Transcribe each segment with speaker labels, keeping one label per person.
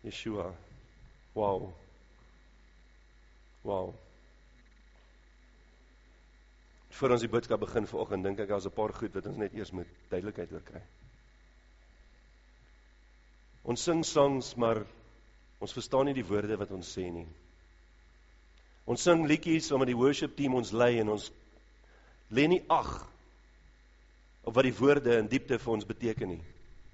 Speaker 1: Yeshua. Wow. Wow. Voor ons die boodskap begin vanoggend, dink ek daar's 'n paar goed wat ons net eers moet duidelikheid oor kry. Ons sing songs, maar ons verstaan nie die woorde wat ons sê nie. Ons sing liedjies omdat die worship team ons lei en ons lê nie ag op wat die woorde in diepte vir ons beteken nie.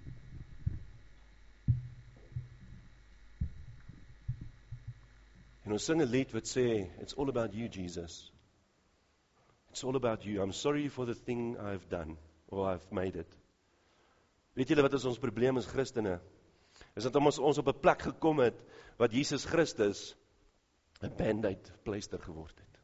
Speaker 1: En ons sing 'n lied wat sê, it's all about you, Jesus. It's all about you. I'm sorry for the thing I've done, or I've made it. Weet julle wat is ons probleem as Christene? Is dat ons op 'n plek gekom het, wat Jesus Christus 'n band-aid pleister geword het.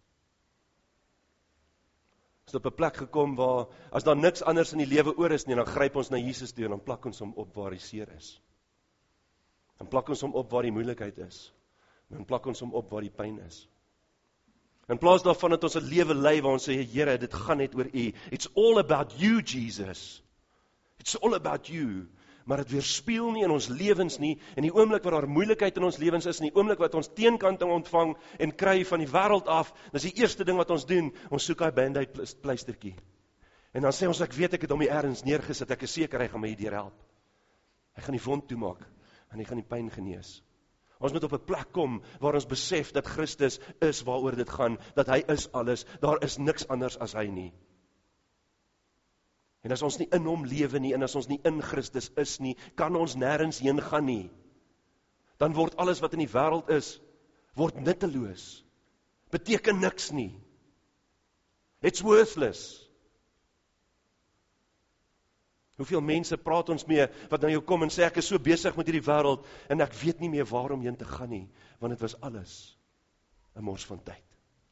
Speaker 1: Ons het op 'n plek gekom waar, as daar niks anders in die lewe oor is nie, dan gryp ons na Jesus toe en dan plak ons hom op waar die seer is. Dan plak ons hom op waar die moeilikheid is. Dan plak ons hom op waar die pyn is. In plaas daarvan dat ons 'n lewe lei waar ons sê, Here, dit gaan net oor U. It's all about you, Jesus. It's all about you. Maar dit weerspieël nie in ons lewens nie, in die oomblik wat daar moeilikheid in ons lewens is, in die oomblik wat ons teenkanting ontvang en kry van die wêreld af, dis die eerste ding wat ons doen, ons soek daai band-aid pleistertjie. En dan sê ons, ek weet ek het hom hier ergens neergesit, ek is seker hy gaan my hierdeur help. Hy gaan die wond toemaak, en hy gaan die pyn genees. Ons moet op 'n plek kom, waar ons besef dat Christus is waaroor dit gaan, dat hy is alles, daar is niks anders as hy nie. En as ons nie in hom lewe nie, en as ons nie in Christus is nie, kan ons nêrens heen gaan nie. Dan word alles wat in die wêreld is, word nutteloos. Beteken niks nie. It's worthless. Hoeveel mense praat ons mee, wat na jou kom en sê, ek is so besig met hierdie wêreld, en ek weet nie meer waarom heen te gaan nie, want dit was alles 'n mors van tyd.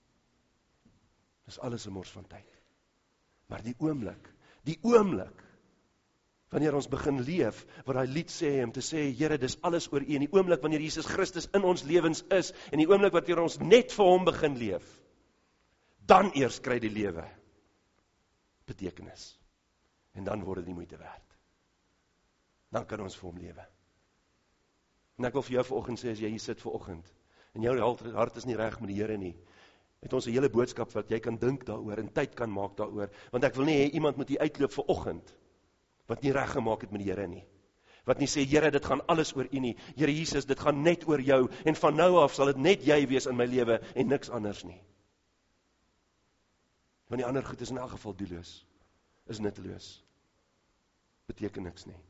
Speaker 1: Dis alles 'n mors van tyd. Maar die oomblik, wanneer ons begin leef, wat daai lied sê, om te sê, Here, dis alles oor U, en die oomblik wanneer Jesus Christus in ons lewens is, en die oomblik wanneer ons net vir hom begin leef, dan eers kry die lewe betekenis. En dan word dit die moeite werd. Dan kan ons vir hom lewe. En ek wil vir jou vanoggend sê, as jy hier sit vanoggend, en jou hart is nie reg met die Here nie, het ons 'n hele boodskap wat jy kan dink daaroor, en tyd kan maak daaroor, want ek wil nie hê iemand moet hier uitloop vanoggend, wat nie reg gemaak het met die Here nie. Wat nie sê, Here, dit gaan alles oor U nie. Here Jesus, dit gaan net oor jou, en van nou af sal dit net jy wees in my lewe, en niks anders nie. Want die ander goed is in elk geval doelloos, is nutteloos. Beteken niks nie.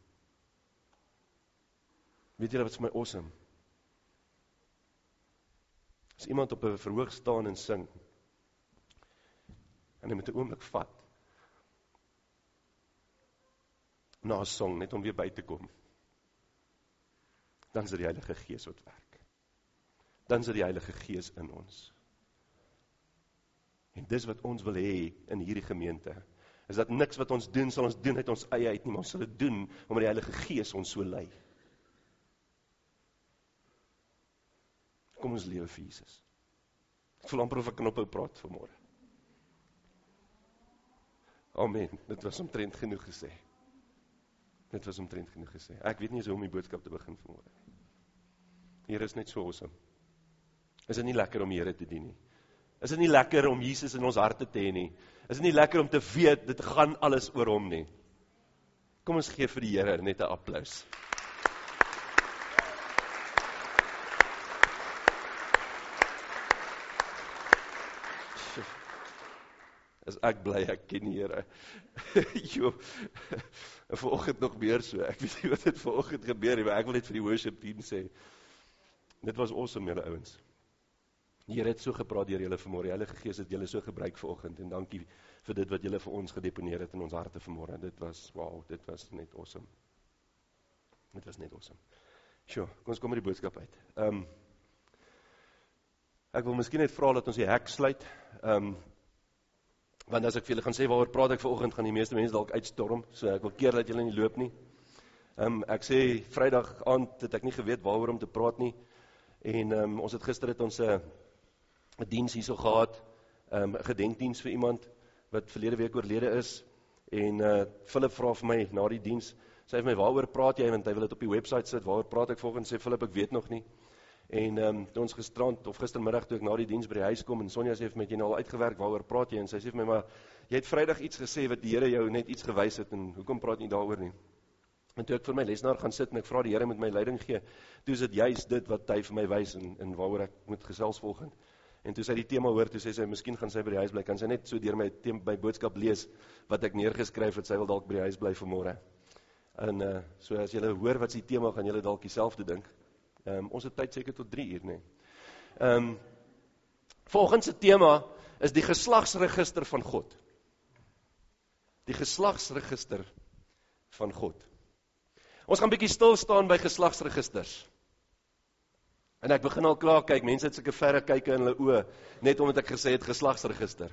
Speaker 1: Weet julle wat is my awesome? As iemand op 'n verhoog staan en sing, en hy met 'n oomblik vat, na 'n song, net om weer by te kom, dan is dit die Heilige Gees wat werk. Dan is dit die Heilige Gees in ons. En dis wat ons wil hê in hierdie gemeente, is dat niks wat ons doen, sal ons doen uit ons eie uit nie, maar ons sal dit doen, omdat die Heilige Gees ons so lei. Kom ons lewe vir Jesus. Ek voel amper of ek kan ophou praat vanmôre. Amen, dit was omtrent genoeg gesê. Ek weet nie hoe om die boodskap te begin vanmôre. Here is net so awesome. Is dit nie lekker om die Here te dien nie? Is dit nie lekker om Jesus in ons harte te hê nie? Is dit nie lekker om te weet, dit gaan alles oor hom nie? Kom ons gee vir die Here net 'n applaus. As ek bly, ek ken die Here. Jo, vanoggend nog meer so, ek weet nie wat het vanoggend gebeur nie, maar ek wil net vir die worship team sê, dit was awesome, julle ouens. Die Here het so gepraat deur julle vanmôre, die Heilige Gees het julle so gebruik vanoggend, en dankie vir dit wat julle vir ons gedeponeer het in ons harte vanmôre, dit was, wow, dit was net awesome. Dit was net awesome. Sjoe, kom ons kom met die boodskap uit. Ek wil miskien net vra dat ons die hek sluit, want as ek vir julle gaan sê waaroor praat ek vanoggend, gaan die meeste mense dalk uitstorm, so ek wil keer dat julle nie loop nie. Ek sê, Vrydag aand het ek nie geweet waaroor om te praat nie, en ons het gister het ons 'n diens hierso gehad, 'n gedenkdiens vir iemand wat verlede week oorlede is, en Philip vra vir my na die diens, Sy het my, waaroor praat jy, want hy wil dit op die website sit, waaroor praat ek volgens, sê Philip, ek weet nog nie. En toe ons gistermiddag toe ek na die diens by die huis kom, en Sonja sê vir my, jy nou al uitgewerk, waaroor praat jy, en sy sê vir my, maar jy het Vrydag iets gesê, wat die Here jou net iets gewys het, en hoekom praat nie daaroor nie? En toe ek vir my lesenaar gaan sit, en ek vra die Here met my leiding gee, toe is dit juist dit wat hy vir my wys, en waaroor ek moet gesels volgend. En toe sy die tema hoor, toe sê sy, miskien gaan sy by die huis bly, kan sy net so deur my boodskap lees, wat ek neergeskryf het, sy wil dalk by die huis bly vanmôre. En so as julle hoor wat sy tema, gaan julle dalk dieselfde dink. Ons het tyd seker tot 3 uur, nee. Volgens se tema is die geslagsregister van God. Die geslagsregister van God. Ons gaan bietjie stil staan by geslagsregisters. En ek begin al klaar kyk, mense het sulke verre kyke in hulle oë, net omdat ek gesê het geslagsregister.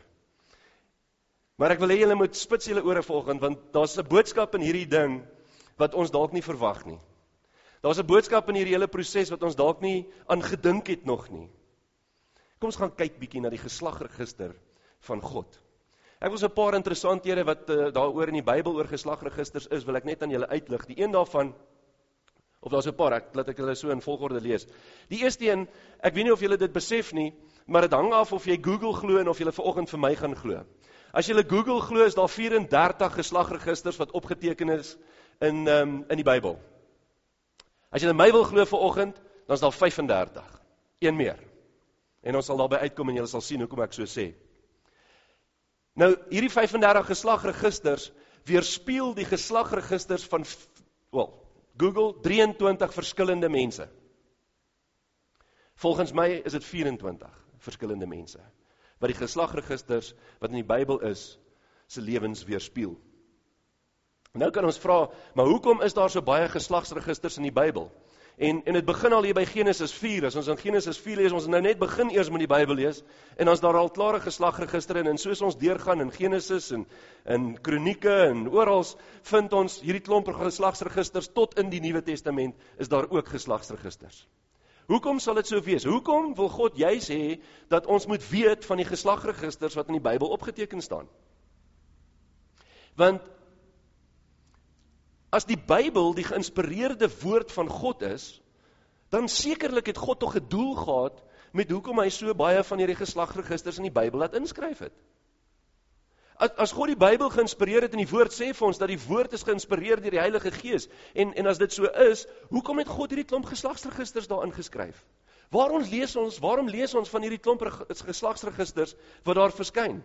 Speaker 1: Maar ek wil hê julle moet spits julle ore volgend, want daar's 'n boodskap in hierdie ding wat ons dalk nie verwag nie. Daar's 'n boodskap in hierdie hele proses wat ons dalk nie aan gedink het nog nie. Kom ons gaan kyk bietjie na die geslagregister van God. Ek wil so 'n paar interessanthede wat daaroor in die Bybel oor geslagregisters is, wil ek net aan julle uitlig. Die een daarvan, of daar's 'n paar, laat ek hulle so in volgorde lees. Die eerste een, ek weet nie of julle dit besef nie, maar dit hang af of jy Google glo en of julle vanoggend vir my gaan glo. As julle Google glo, is daar 34 geslagregisters wat opgeteken is in die Bybel. As julle my wil glo vanoggend, dan is daar 35. Een meer. En ons sal daarby uitkom en julle sal sien hoekom ek so sê. Nou, hierdie 35 geslagregisters weerspieël die geslagregisters van, Google, 23 verskillende mense. Volgens my is dit 24 verskillende mense, wat die geslagregisters wat in die Bybel is, se lewens weerspieël. Nou kan ons vra, maar hoekom is daar so baie geslagsregisters in die Bybel? En dit begin al hier by Genesis 4, as ons in Genesis 4 lees, ons nou net begin eers met die Bybel lees, en ons daar al klare geslagregister in, en soos ons deurgaan in Genesis, en Kronieke, en orals, vind ons hierdie klomp geslagsregisters, tot in die Nuwe Testament, is daar ook geslagsregisters. Hoekom sal dit so wees? Hoekom wil God juis hê, dat ons moet weet van die geslagregisters, wat in die Bybel opgeteken staan? Want, as die Bybel die geïnspireerde woord van God is, dan sekerlik het God tog 'n doel gehad met hoekom hy so baie van hierdie geslagregisters in die Bybel laat inskryf het. As God die Bybel geïnspireer het en die woord sê vir ons dat die woord is geïnspireer deur die Heilige Gees, en as dit so is, hoekom het God hierdie klomp geslagsregisters daarin geskryf? Waarom lees ons van hierdie klomp geslagsregisters wat daar verskyn?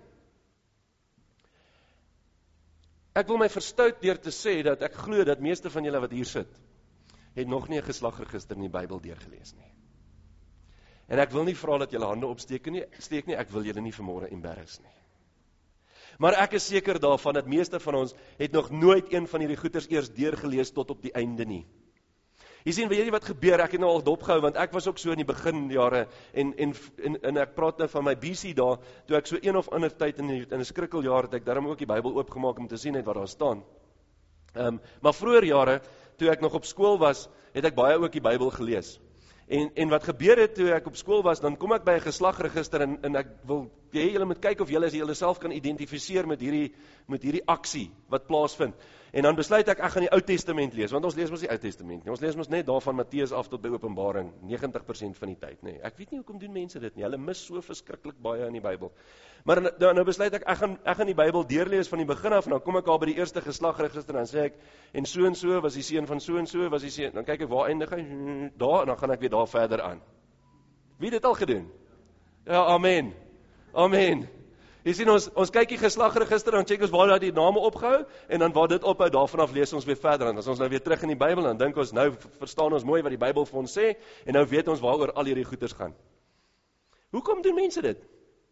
Speaker 1: Ek wil my verstout deur te sê dat ek glo dat meeste van julle wat hier sit, het nog nie 'n geslagregister in die Bybel deurgelees nie. En ek wil nie vra dat julle hande opsteek nie, ek wil julle nie vanmôre embarrass nie. Maar ek is seker daarvan dat meeste van ons het nog nooit een van hierdie goeters eers deurgelees tot op die einde nie. Jy sien, weet jy wat gebeur? Ek het nou al dopgehou, want ek was ook so in die beginjare, en ek praat nou van my BC daar, toe ek so een of ander tyd in 'n skrikkeljaar, het ek daarom ook die Bybel oopgemaak om te sien net wat daar staan. Maar vroeër jare, toe ek nog op skool was, het ek baie ook die Bybel gelees. En wat gebeur het toe ek op skool was, dan kom ek by 'n geslagregister, en ek wil hê julle moet kyk of julle as julle self kan identifiseer met hierdie aksie wat plaasvind. En dan besluit ek gaan die Ou Testament lees, want ons lees mos die Ou Testament nie. Ons lees mos net daarvan Matteus af tot by Openbaring, 90% van die tyd, nee. Ek weet nie hoekom doen mense dit nie. Hulle mis so verskriklik baie in die Bybel. Maar nou besluit ek gaan die Bybel deurlees van die begin af, en dan kom ek al by die eerste geslagregister, en dan sê ek, en so was die seun van so was die seun, dan kyk ek waar eindig hy, daar, en dan gaan ek weer daar verder aan. Wie het dit al gedoen? Ja, amen. Amen. Jy sien, ons kyk die geslagregister, dan check ons waar die name opgehou, en dan waar dit ophou, daarvan af lees ons weer verder, en as ons nou weer terug in die Bybel, dan dink ons, nou verstaan ons mooi wat die Bybel vir ons sê, en nou weet ons waaroor al hierdie goeders gaan. Hoekom doen mense dit?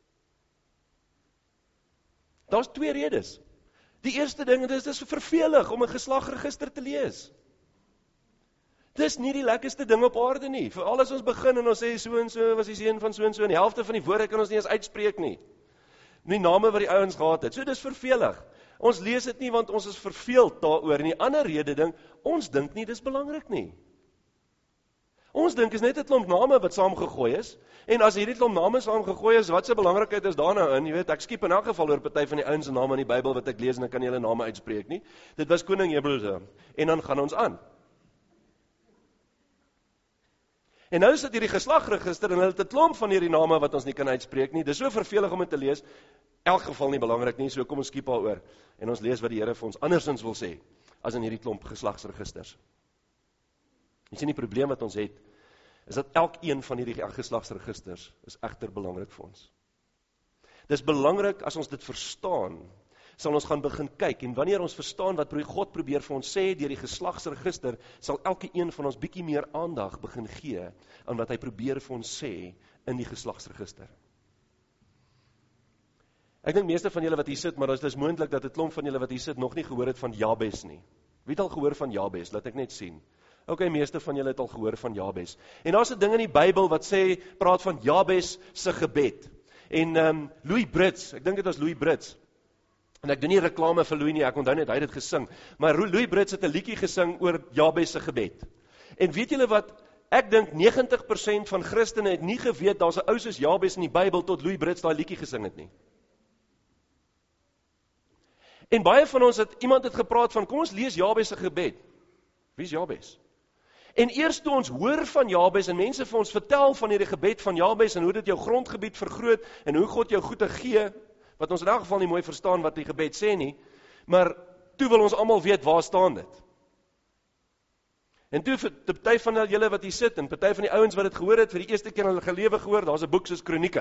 Speaker 1: Daar's 2 redes. Die eerste ding, dit is vervelig om 'n geslagregister te lees. Dis nie die lekkerste ding op aarde nie. Veral as ons begin en ons sê so en so was die seun van so en so, en die helfte van die woorde kan ons nie eens uitspreek nie. Die name wat die ouens gehad het. So dis vervelig. Ons lees dit nie want ons is verveeld daaroor. En die ander rede ding, ons dink nie dis belangrik nie. Ons dink is net 'n klomp name wat saamgegooi is, en as hierdie klomp name saamgegooi is, wat se belangrikheid is daar nou in? Jy weet, ek skiep in elk geval oor party van die ouens se name in die Bybel wat ek lees en ek kan nie hulle name uitspreek nie. Dit was koning Jebus, en dan gaan ons aan. En nou sit hierdie geslagregister en hulle het 'n klomp van hierdie name wat ons nie kan uitspreek nie. Dis so vervelig om dit te lees. Elk geval nie belangrik nie, so kom ons skiep daaroor en ons lees wat die Here vir ons andersins wil sê as in hierdie klomp geslagsregisters. Jy sien die probleem wat ons het is dat elkeen van hierdie geslagsregisters is egter belangrik vir ons. Dis belangrik as ons dit verstaan, sal ons gaan begin kyk, en wanneer ons verstaan wat God probeer vir ons sê deur die geslagsregister, sal elke een van ons bietjie meer aandag begin gee aan wat hy probeer vir ons sê in die geslagsregister. Ek dink meeste van julle wat hier sit, maar dit is moontlik dat 'n klomp van julle wat hier sit nog nie gehoor het van Jabes nie. Wie het al gehoor van Jabes? Laat ek net sien. Okay, meeste van julle het al gehoor van Jabes. En daar's 'n ding in die Bybel wat praat van Jabes se gebed. En Louis Brits, ek dink dit was Louis Brits. En ek doen nie reklame vir Louis nie, ek onthou net hy het dit gesing. Maar Louis Brits het 'n liedjie gesing oor Jabes se gebed. En weet julle wat? Ek dink 90% van Christene het nie geweet daar's 'n ou soos Jabes in die Bybel tot Louis Brits daai liedjie gesing het nie. En baie van ons iemand het gepraat van, kom ons lees Jabes se gebed. Wie is Jabes? En eers toe ons hoor van Jabes en mense vir ons vertel van hierdie gebed van Jabes en hoe dit jou grondgebied vergroot en hoe God jou goede gee, wat ons in elk geval nie mooi verstaan wat die gebed sê nie, maar toe wil ons almal weet waar staan dit. En toe vir party van julle wat hier sit en party van die ouens wat dit gehoor het vir die eerste keer in hulle gelewe gehoor, daar's 'n boek soos Kronieke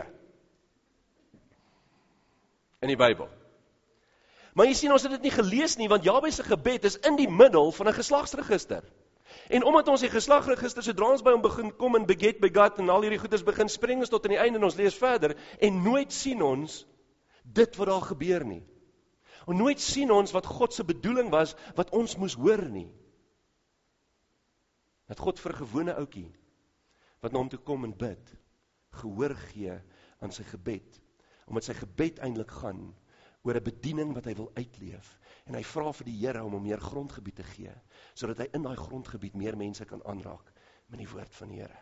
Speaker 1: in die Bybel. Maar jy sien, ons het dit nie gelees nie, want Jabes se gebed is in die middel van 'n geslagsregister. En omdat ons die geslagsregister sodra ons by hom begin kom en begat en al hierdie goeders begin spring ons tot aan die einde en ons lees verder en nooit sien ons dit wat daar gebeur nie. En nooit sien ons wat God se bedoeling was wat ons moes hoor nie. Dat God vir 'n gewone ouetjie wat na hom toe kom en bid, gehoor gee aan sy gebed, omdat sy gebed eintlik gaan oor 'n bediening wat hy wil uitleef. En hy vra vir die Here om hom meer grondgebied te gee, sodat hy in daai grondgebied meer mense kan aanraak met die woord van die Here.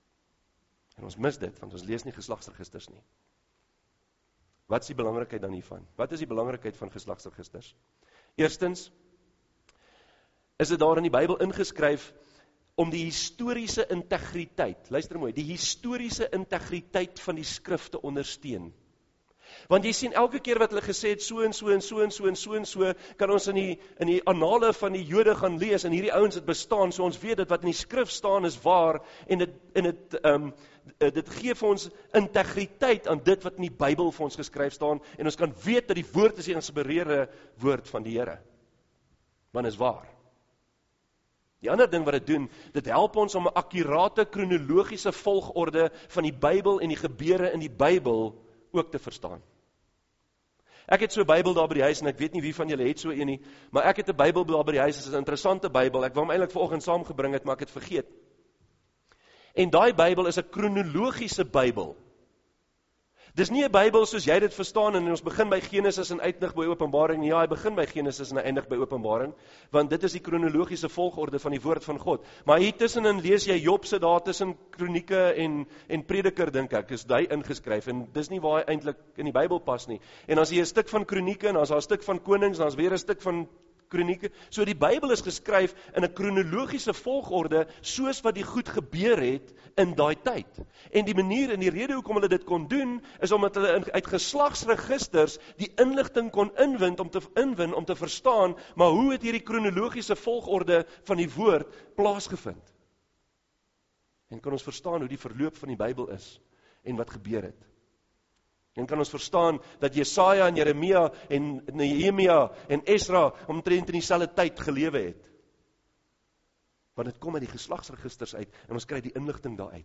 Speaker 1: En ons mis dit, want ons lees nie geslagsregisters nie. Wat is die belangrikheid dan hiervan? Wat is die belangrikheid van geslagsregisters? Eerstens, is dit daar in die Bybel ingeskryf om die historiese integriteit, luister mooi, die historiese integriteit van die skrif te ondersteun. Want jy sien, elke keer wat hulle gesê het, so en so en so en so en so en so, kan ons in die annale van die Jode gaan lees, en hierdie ouens het bestaan, so ons weet dat wat in die skrif staan is waar, en dit gee vir ons integriteit aan dit wat in die Bybel vir ons geskryf staan, en ons kan weet dat die woord is die geïnspireerde woord van die Here. Want is waar. Die ander ding wat dit doen, dit help ons om 'n akkurate kronologiese volgorde van die Bybel en die gebeure in die Bybel ook te verstaan. Ek het so 'n Bybel daar by die huis, en ek weet nie wie van julle het so een nie, maar ek het 'n Bybel daar by die huis, dit is 'n interessante Bybel, ek wou hom eintlik vanoggend saamgebring het, maar ek het vergeet. En daai Bybel is 'n kronologiese Bybel. Dis nie 'n Bybel soos jy dit verstaan, en ons begin by Genesis en eindig by Openbaring nie. Ja, hy begin by Genesis en eindig by Openbaring, want dit is die kronologiese volgorde van die woord van God. Maar hier tussenin lees jy Job se daar tussen Kronieke en Prediker, dink ek, is hy ingeskryf, en dis nie waar hy eintlik in die Bybel pas nie. En as jy 'n stuk van Kronieke, en as daar 'n stuk van Konings, en as weer 'n stuk van Kronieke, so die Bybel is geskryf in 'n kronologiese volgorde, soos wat die goed gebeur het in daai tyd. En die manier en die rede hoekom hulle dit kon doen, is omdat hulle uit geslagsregisters die inligting kon inwin om te verstaan, maar hoe het hierdie kronologiese volgorde van die woord plaasgevind? En kan ons verstaan hoe die verloop van die Bybel is, en wat gebeur het? En kan ons verstaan dat Jesaja en Jeremia en Nehemia en Esra omtrent in dieselfde tyd gelewe het. Want dit kom uit die geslagsregisters uit, en ons kry die inligting daaruit.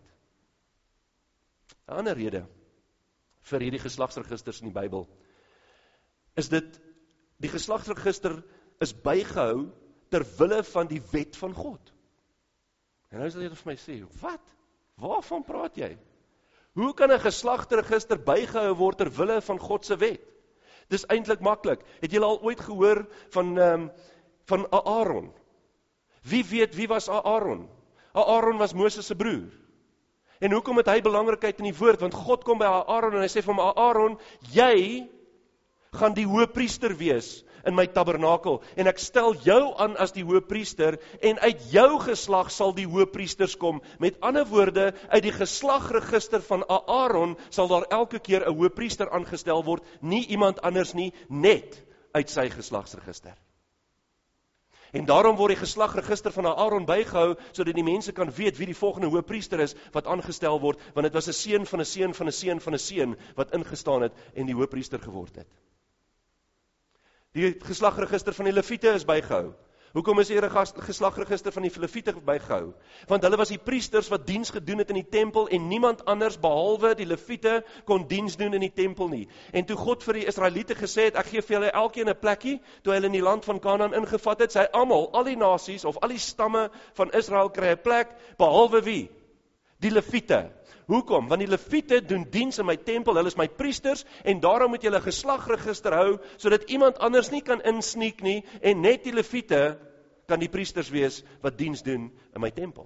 Speaker 1: 'n Ander rede vir hierdie geslagsregisters in die Bybel, is dit, die geslagsregister is bygehou ter wille van die wet van God. En nou sal jy vir my sê, wat? Waarvan praat jy? Hoe kan 'n geslagsregister bygehou word ter wille van God se wet? Dis eintlik maklik. Het julle al ooit gehoor van Aaron? Wie weet wie was Aaron? Aaron was Moses se broer. En hoekom het hy belangrikheid in die woord? Want God kom by Aaron en hy sê vir hom, Aaron, jy gaan die hoëpriester wees in my tabernakel, en ek stel jou aan as die hoëpriester, en uit jou geslag sal die hoëpriesters kom. Met ander woorde, uit die geslagregister van Aaron sal daar elke keer 'n hoëpriester aangestel word, nie iemand anders nie, net uit sy geslagsregister. En daarom word die geslagregister van Aaron bygehou, sodat die mense kan weet wie die volgende hoëpriester is wat aangestel word, want dit was 'n seun van 'n seun van 'n seun van 'n seun wat ingestaan het en die hoëpriester geword het. Die geslagregister van die Lewiete is bygehou. Hoekom is hier 'n geslagregister van die Lewiete bygehou? Want hulle was die priesters wat diens gedoen het in die tempel en niemand anders behalwe die Lewiete kon diens doen in die tempel nie. En toe God vir die Israeliete gesê het, ek gee vir julle elkeen 'n plekkie, toe hulle in die land van Kanaan ingevat het, sy almal, al die nasies of al die stamme van Israel kry 'n plek, behalwe wie? Die Lewiete. Hoekom? Want die Lewiete doen diens in my tempel, hulle is my priesters, en daarom moet julle 'n geslagregister hou, sodat iemand anders nie kan insneek nie, en net die Lewiete kan die priesters wees wat diens doen in my tempel.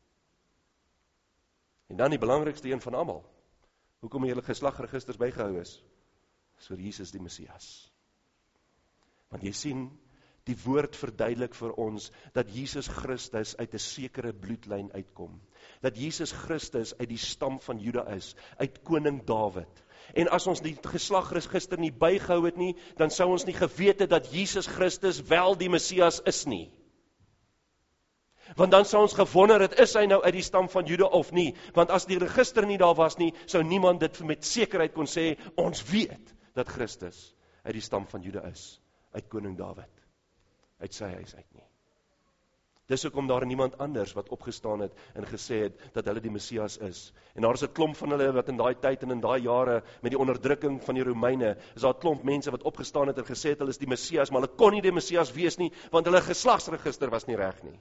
Speaker 1: En dan die belangrikste een van almal, hoekom julle geslagregisters bygehou is vir Jesus die Messias. Want jy sien, die woord verduidelik vir ons, dat Jesus Christus uit 'n sekere bloedlyn uitkom. Dat Jesus Christus uit die stam van Juda is, uit koning Dawid. En as ons die geslagregister nie bygehou het nie, dan sou ons nie geweet het dat Jesus Christus wel die Messias is nie. Want dan sou ons gewonder het, is hy nou uit die stam van Juda of nie? Want as die register nie daar was nie, sou niemand dit met sekerheid kon sê, ons weet dat Christus uit die stam van Juda is, uit koning Dawid, uit sy huis uit nie. Dis hoekom daar niemand anders wat opgestaan het en gesê het dat hulle die Messias is. En daar is 'n klomp van hulle wat in daai tyd en in daai jare met die onderdrukking van die Romeine, is daar 'n klomp mense wat opgestaan het en gesê het hulle is die Messias, maar hulle kon nie die Messias wees nie, want hulle geslagsregister was nie reg nie.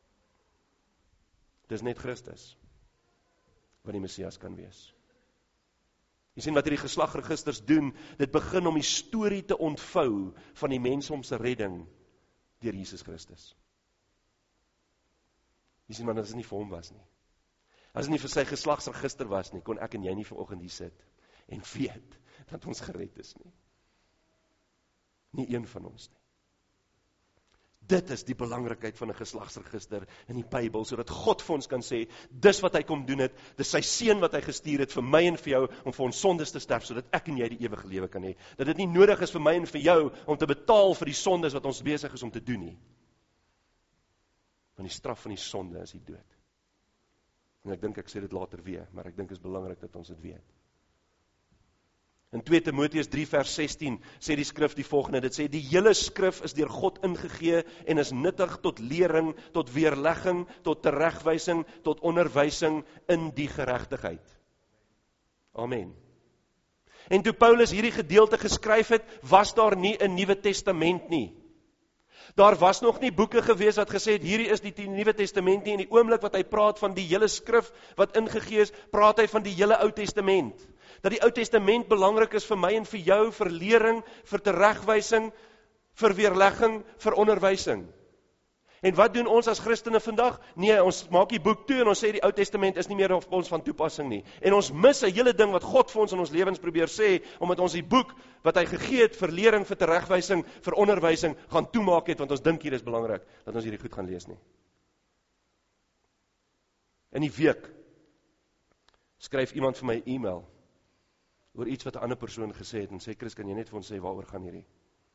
Speaker 1: Dis net Christus wat die Messias kan wees. Jy sien wat hierdie geslagregisters doen, dit begin om die storie te ontvou van die mensdom se redding deur Jesus Christus. Jy sien, maar as dit nie vir hom was nie. As dit nie vir sy geslagsregister was nie, kon ek en jy nie vanoggend hier sit en weet dat ons gered is nie. Nie een van ons nie. Dit is die belangrikheid van 'n geslagsregister in die Bybel, sodat God vir ons kan sê, dis wat hy kom doen het, dis sy seun wat hy gestuur het vir my en vir jou, om vir ons sondes te sterf, sodat ek en jy die ewige lewe kan hê. Dat dit nie nodig is vir my en vir jou, om te betaal vir die sondes wat ons besig is om te doen nie. Want die straf van die sonde is die dood. En ek dink ek sê dit later weer, maar ek dink dit is belangrik dat ons dit weet. In 2 Timoteus 3 vers 16 sê die skrif die volgende, dit sê, die hele skrif is deur God ingegee en is nuttig tot lering, tot weerlegging, tot teregwysing, tot onderwysing in die geregtigheid. Amen. En toe Paulus hierdie gedeelte geskryf het, was daar nie 'n Nuwe Testament nie. Daar was nog nie boeke gewees wat gesê het, hierdie is die Nuwe Testament nie, en die oomblik wat hy praat van die hele skrif wat ingegee is, praat hy van die hele Ou Testament. Dat die Ou Testament belangrik is vir my en vir jou, vir lering, vir teregwysing, vir weerlegging, vir onderwysing. En wat doen ons as Christene vandag? Nee, ons maak die boek toe en ons sê die Ou Testament is nie meer op ons van toepassing nie. En ons mis 'n hele ding wat God vir ons in ons lewens probeer sê, omdat ons die boek wat hy gegee het vir lering, vir teregwysing, vir onderwysing, gaan toemaak het, want ons dink hier is belangrik, dat ons hierdie goed gaan lees nie. In die week skryf iemand vir my 'n e-mail oor iets wat 'n ander persoon gesê het, en sê, Chris, kan jy net vir ons sê, waaroor gaan hierdie?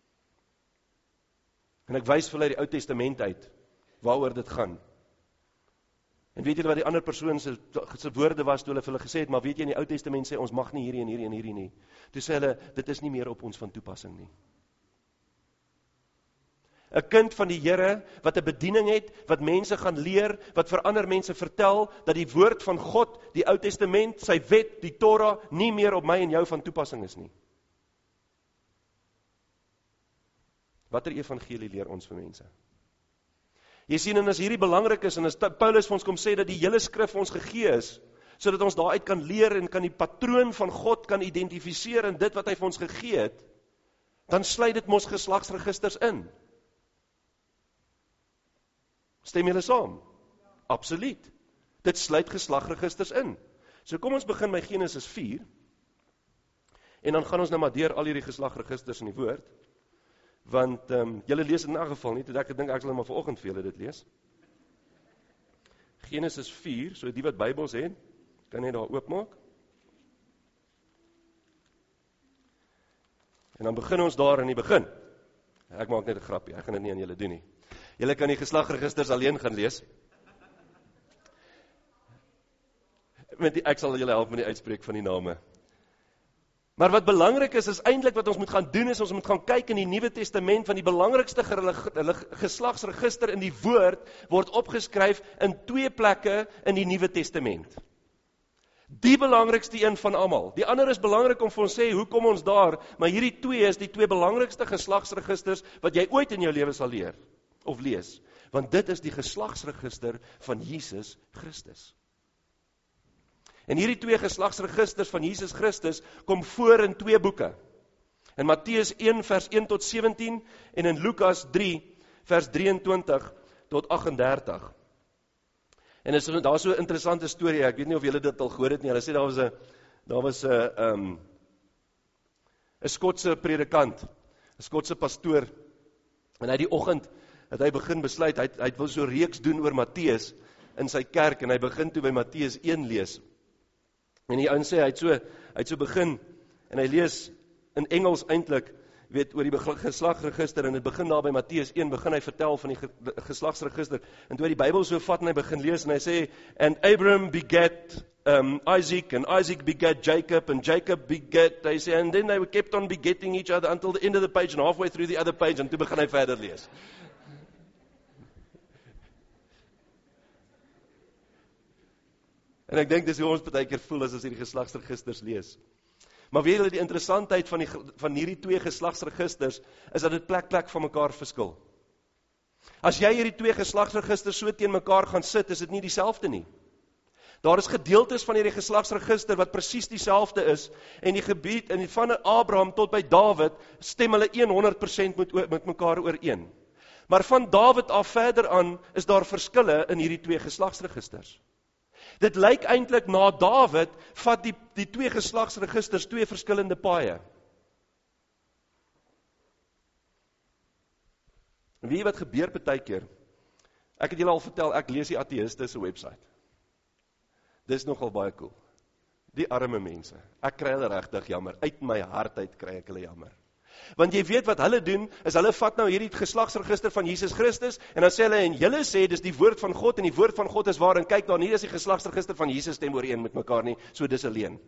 Speaker 1: En ek wys vir hulle die Ou Testament uit, waaroor dit gaan. En weet julle wat die ander persoon se woorde was, toe hulle vir hulle gesê het, maar weet jy, in die Ou Testament sê, ons mag nie hierdie en hierdie en hierdie nie. Toe sê hulle, dit is nie meer op ons van toepassing nie. 'n kind van die Here, wat 'n bediening het, wat mense gaan leer, wat vir ander mense vertel, dat die woord van God, die Ou Testament, sy wet, die Torah, nie meer op my en jou van toepassing is nie. Watter evangelie leer ons vir mense? Jy sien, en as hierdie belangrik is, en as Paulus vir ons kom sê, dat die hele skrif vir ons gegee is, sodat ons daaruit kan leer, en kan die patroon van God kan identifiseer, in dit wat hy vir ons gegee het, dan sluit dit mos geslagsregisters in. Stem julle saam? Absoluut. Dit sluit geslagregisters in. So kom ons begin by Genesis 4, en dan gaan ons nou maar deur al hierdie geslagregisters in die woord, want julle lees dit in elk geval nie, toe ek dink ek sal maar vanoggend vir julle dit lees. Genesis 4, so die wat Bybels het, kan jy daar oopmaak. En dan begin ons daar in die begin. Ek maak net 'n grapie, ek gaan dit nie aan julle doen nie. Julle kan die geslagregisters alleen gaan lees. Ek sal julle help met die uitspreek van die name. Maar wat belangrik is eintlik wat ons moet gaan doen, is ons moet gaan kyk in die Nuwe Testament van die belangrikste geslagsregister in die woord, word opgeskryf in 2 plekke in die Nuwe Testament. Die belangrikste een van almal. Die ander is belangrik om vir ons sê, hoe kom ons daar, maar hierdie 2 is die 2 belangrikste geslagsregisters wat jy ooit in jou lewe sal leer, of lees. Want dit is die geslagsregister van Jesus Christus. En hierdie 2 geslagsregisters van Jesus Christus kom voor in 2 boeke. In Matteus 1 vers 1 tot 17 en in Lukas 3 vers 23 tot 38. En daar is so 'n interessante storie, ek weet nie of julle dit al gehoor het nie. Hulle sê daar was 'n Skotse predikant, 'n Skotse pastoor, en hy die oggend het hy begin besluit, hy wil so 'n reeks doen oor Matteus in sy kerk, en hy begin toe by Matteus 1 lees. En die ou sê, hy het so begin, en hy lees in Engels eintlik, oor die geslagsregister, en het begin daar by Matteus 1, begin hy vertel van die geslagsregister, en toe hy die Bybel so vat, en hy begin lees, en hy sê, and Abraham begat Isaac, and Isaac begat Jacob, and Jacob begat, hy sê, and then they kept on begetting each other until the end of the page, and halfway through the other page, en toe begin hy verder lees. En ek dink dis hoe ons baie keer voel as ons hierdie geslagsregisters lees. Maar weet julle die interessantheid van hierdie 2 geslagsregisters is dat dit plek van mekaar verskil. As jy hierdie 2 geslagsregisters so teen mekaar gaan sit, is dit nie dieselfde nie. Daar is gedeeltes van hierdie geslagsregister wat presies dieselfde is, en die gebied en van Abraham tot by Dawid stem hulle 100% met mekaar ooreen. Maar van Dawid af verder aan is daar verskille in hierdie 2 geslagsregisters. Dit lyk eintlik na Dawid vat die 2 geslagsregisters 2 verskillende paaie. En weet jy wat gebeur partykeer? Ek het julle al vertel, ek lees die ateïste se website. Dis nogal baie cool. Die arme mense. Ek kry hulle regtig jammer. Uit my hart uit kry ek hulle jammer. Want jy weet wat hulle doen, is hulle vat nou hierdie geslagsregister van Jesus Christus, en dan sê hulle, en julle sê, dis die woord van God, en die woord van God is waar, en kyk daar, nie is die geslagsregister van Jesus stem ooreen met mekaar nie, so dis 'n leuen.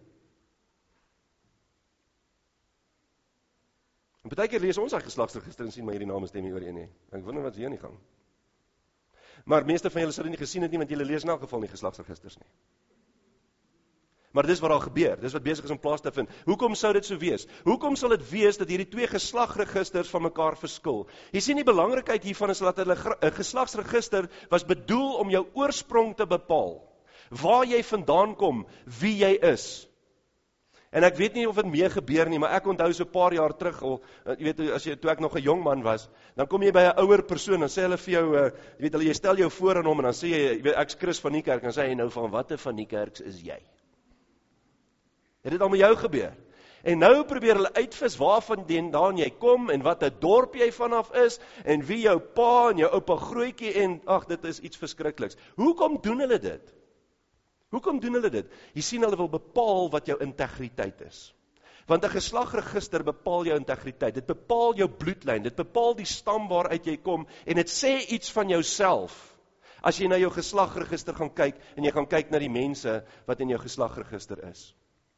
Speaker 1: En baie keer lees ons daai geslagsregister en sien maar hierdie name stem nie ooreen nie. Ek wonder wat hier aan die gang. Maar meeste van julle sal dit nie gesien het nie, want julle lees in elk geval nie geslagsregisters nie. Maar dis wat daar gebeur, dis wat besig is om plaas te vind. Hoekom sou dit so wees? Hoekom sal dit wees dat hierdie 2 geslagregisters van mekaar verskil? Jy sien die belangrikheid hiervan is dat hulle 'n geslagsregister was bedoel om jou oorsprong te bepaal. Waar jy vandaan kom, wie jy is. En ek weet nie of dit mee gebeur nie, maar ek onthou so 'n paar jaar terug, jy weet, toe ek nog 'n jong man was, dan kom jy by 'n ouer persoon, dan sê hulle vir jou, jy weet, jy stel jou voor aan hom, en dan sê jy weet, ek's Chris van die kerk, en dan sê hy nou, van watter van die kerk is jy? Het dit al met jou gebeur? En nou probeer hulle uitvis waarvandaan jy kom, en wat 'n dorp jy vanaf is, en wie jou pa en jou oupa grootjie, en ag, dit is iets verskrikliks. Hoekom doen hulle dit? Hoekom doen hulle dit? Jy sien, hulle wil bepaal wat jou integriteit is. Want 'n geslagregister bepaal jou integriteit, dit bepaal jou bloedlyn, dit bepaal die stam waaruit jy kom, en dit sê iets van jouself. As jy na jou geslagregister gaan kyk, en jy gaan kyk na die mense wat in jou geslagregister is.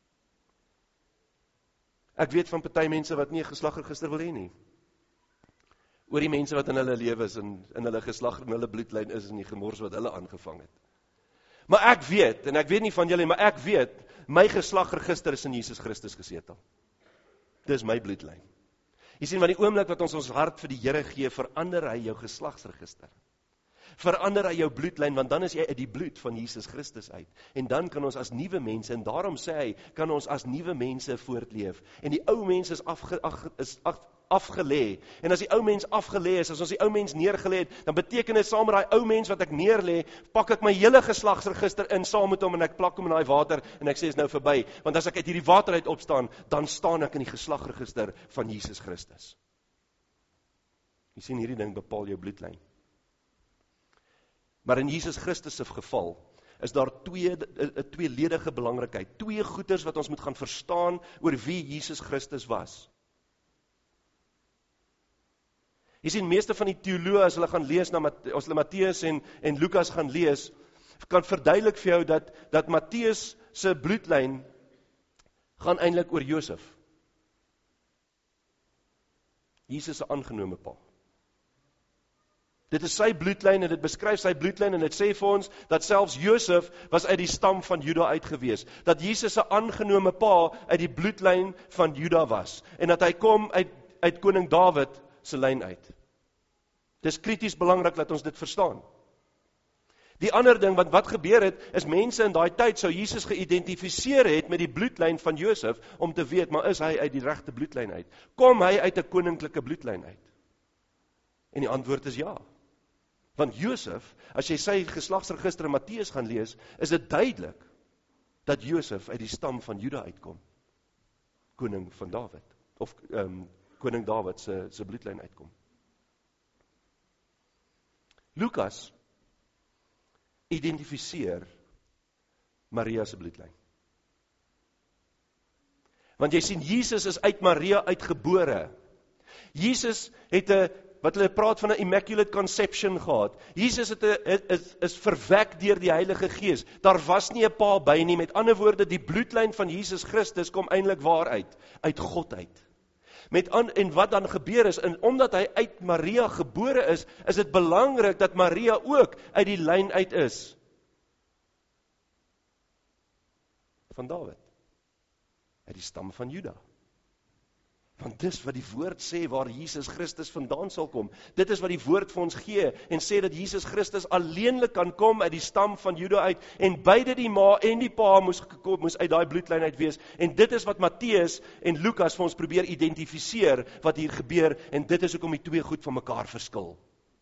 Speaker 1: Ek weet van party mense wat nie 'n geslagregister wil hê nie. Oor die mense wat in hulle lewe is, in hulle geslag, in hulle bloedlyn is, en die gemors wat hulle aangevang het. Maar ek weet, en ek weet nie van julle, maar ek weet, my geslagregister is in Jesus Christus gesetel. Dis my bloedlyn. Jy sien, want die oomblik wat ons hart vir die Here gee, verander hy jou geslagsregister. Verander hy jou bloedlyn, want dan is jy uit die bloed van Jesus Christus uit. En dan kan ons as nuwe mense, en daarom sê hy, kan ons as nuwe mense voortleef. En die ou mens is afgelê. En as die ou mens afgelê is, as ons die ou mens neergelê het, dan beteken dit saam met daai ou mens wat ek neerlê, pak ek my hele geslagsregister in saam met hom en ek plak hom in daai water en ek sê is nou verby. Want as ek uit hierdie water uit opstaan, dan staan ek in die geslagsregister van Jesus Christus. Jy sien, hierdie ding bepaal jou bloedlyn. Maar in Jesus Christus se geval is daar 'n tweeledige belangrikheid, 2 goeders wat ons moet gaan verstaan oor wie Jesus Christus was. Jy sien, meeste van die teoloë, as hulle gaan lees, as hulle Matteus en Lukas gaan lees, kan verduidelik vir jou dat Matteus se bloedlyn gaan eintlik oor Josef. Jesus se aangenome pa. Dit is sy bloedlyn en dit beskryf sy bloedlyn en dit sê vir ons dat selfs Josef was uit die stam van Juda uitgewees. Dat Jesus se aangenome pa uit die bloedlyn van Juda was en dat hy kom uit koning Dawid se lyn uit. Dis krities belangrik dat ons dit verstaan. Die ander ding wat gebeur het, is mense in daai tyd sou Jesus geïdentifiseer het met die bloedlyn van Josef om te weet, maar is hy uit die regte bloedlyn uit? Kom hy uit 'n koninklike bloedlyn uit? En die antwoord is ja. Want Josef, as jy sy geslagsregister in Matteus gaan lees, is dit duidelik dat Josef uit die stam van Juda uitkom. Koning van Dawid, of koning Dawid se bloedlyn uitkom. Lukas identifiseer Maria se bloedlyn. Want jy sien, Jesus is uit Maria uitgebore. Jesus het wat hulle praat van 'n immaculate conception gehad. Jesus is verwek deur die Heilige Gees. Daar was nie 'n pa by nie. Met ander woorde, die bloedlyn van Jesus Christus kom eintlik waar uit? Uit God uit. En wat dan gebeur is, en omdat hy uit Maria gebore is dit belangrik dat Maria ook uit die lyn uit is van Dawid, uit die stam van Juda. Want dis wat die woord sê waar Jesus Christus vandaan sal kom. Dit is wat die woord vir ons gee en sê dat Jesus Christus alleenlik kan kom uit die stam van Juda uit en beide die ma en die pa moes uit daai bloedlyn uit wees. En dit is wat Matteus en Lukas vir ons probeer identifiseer wat hier gebeur en dit is hoekom die 2 goed van mekaar verskil.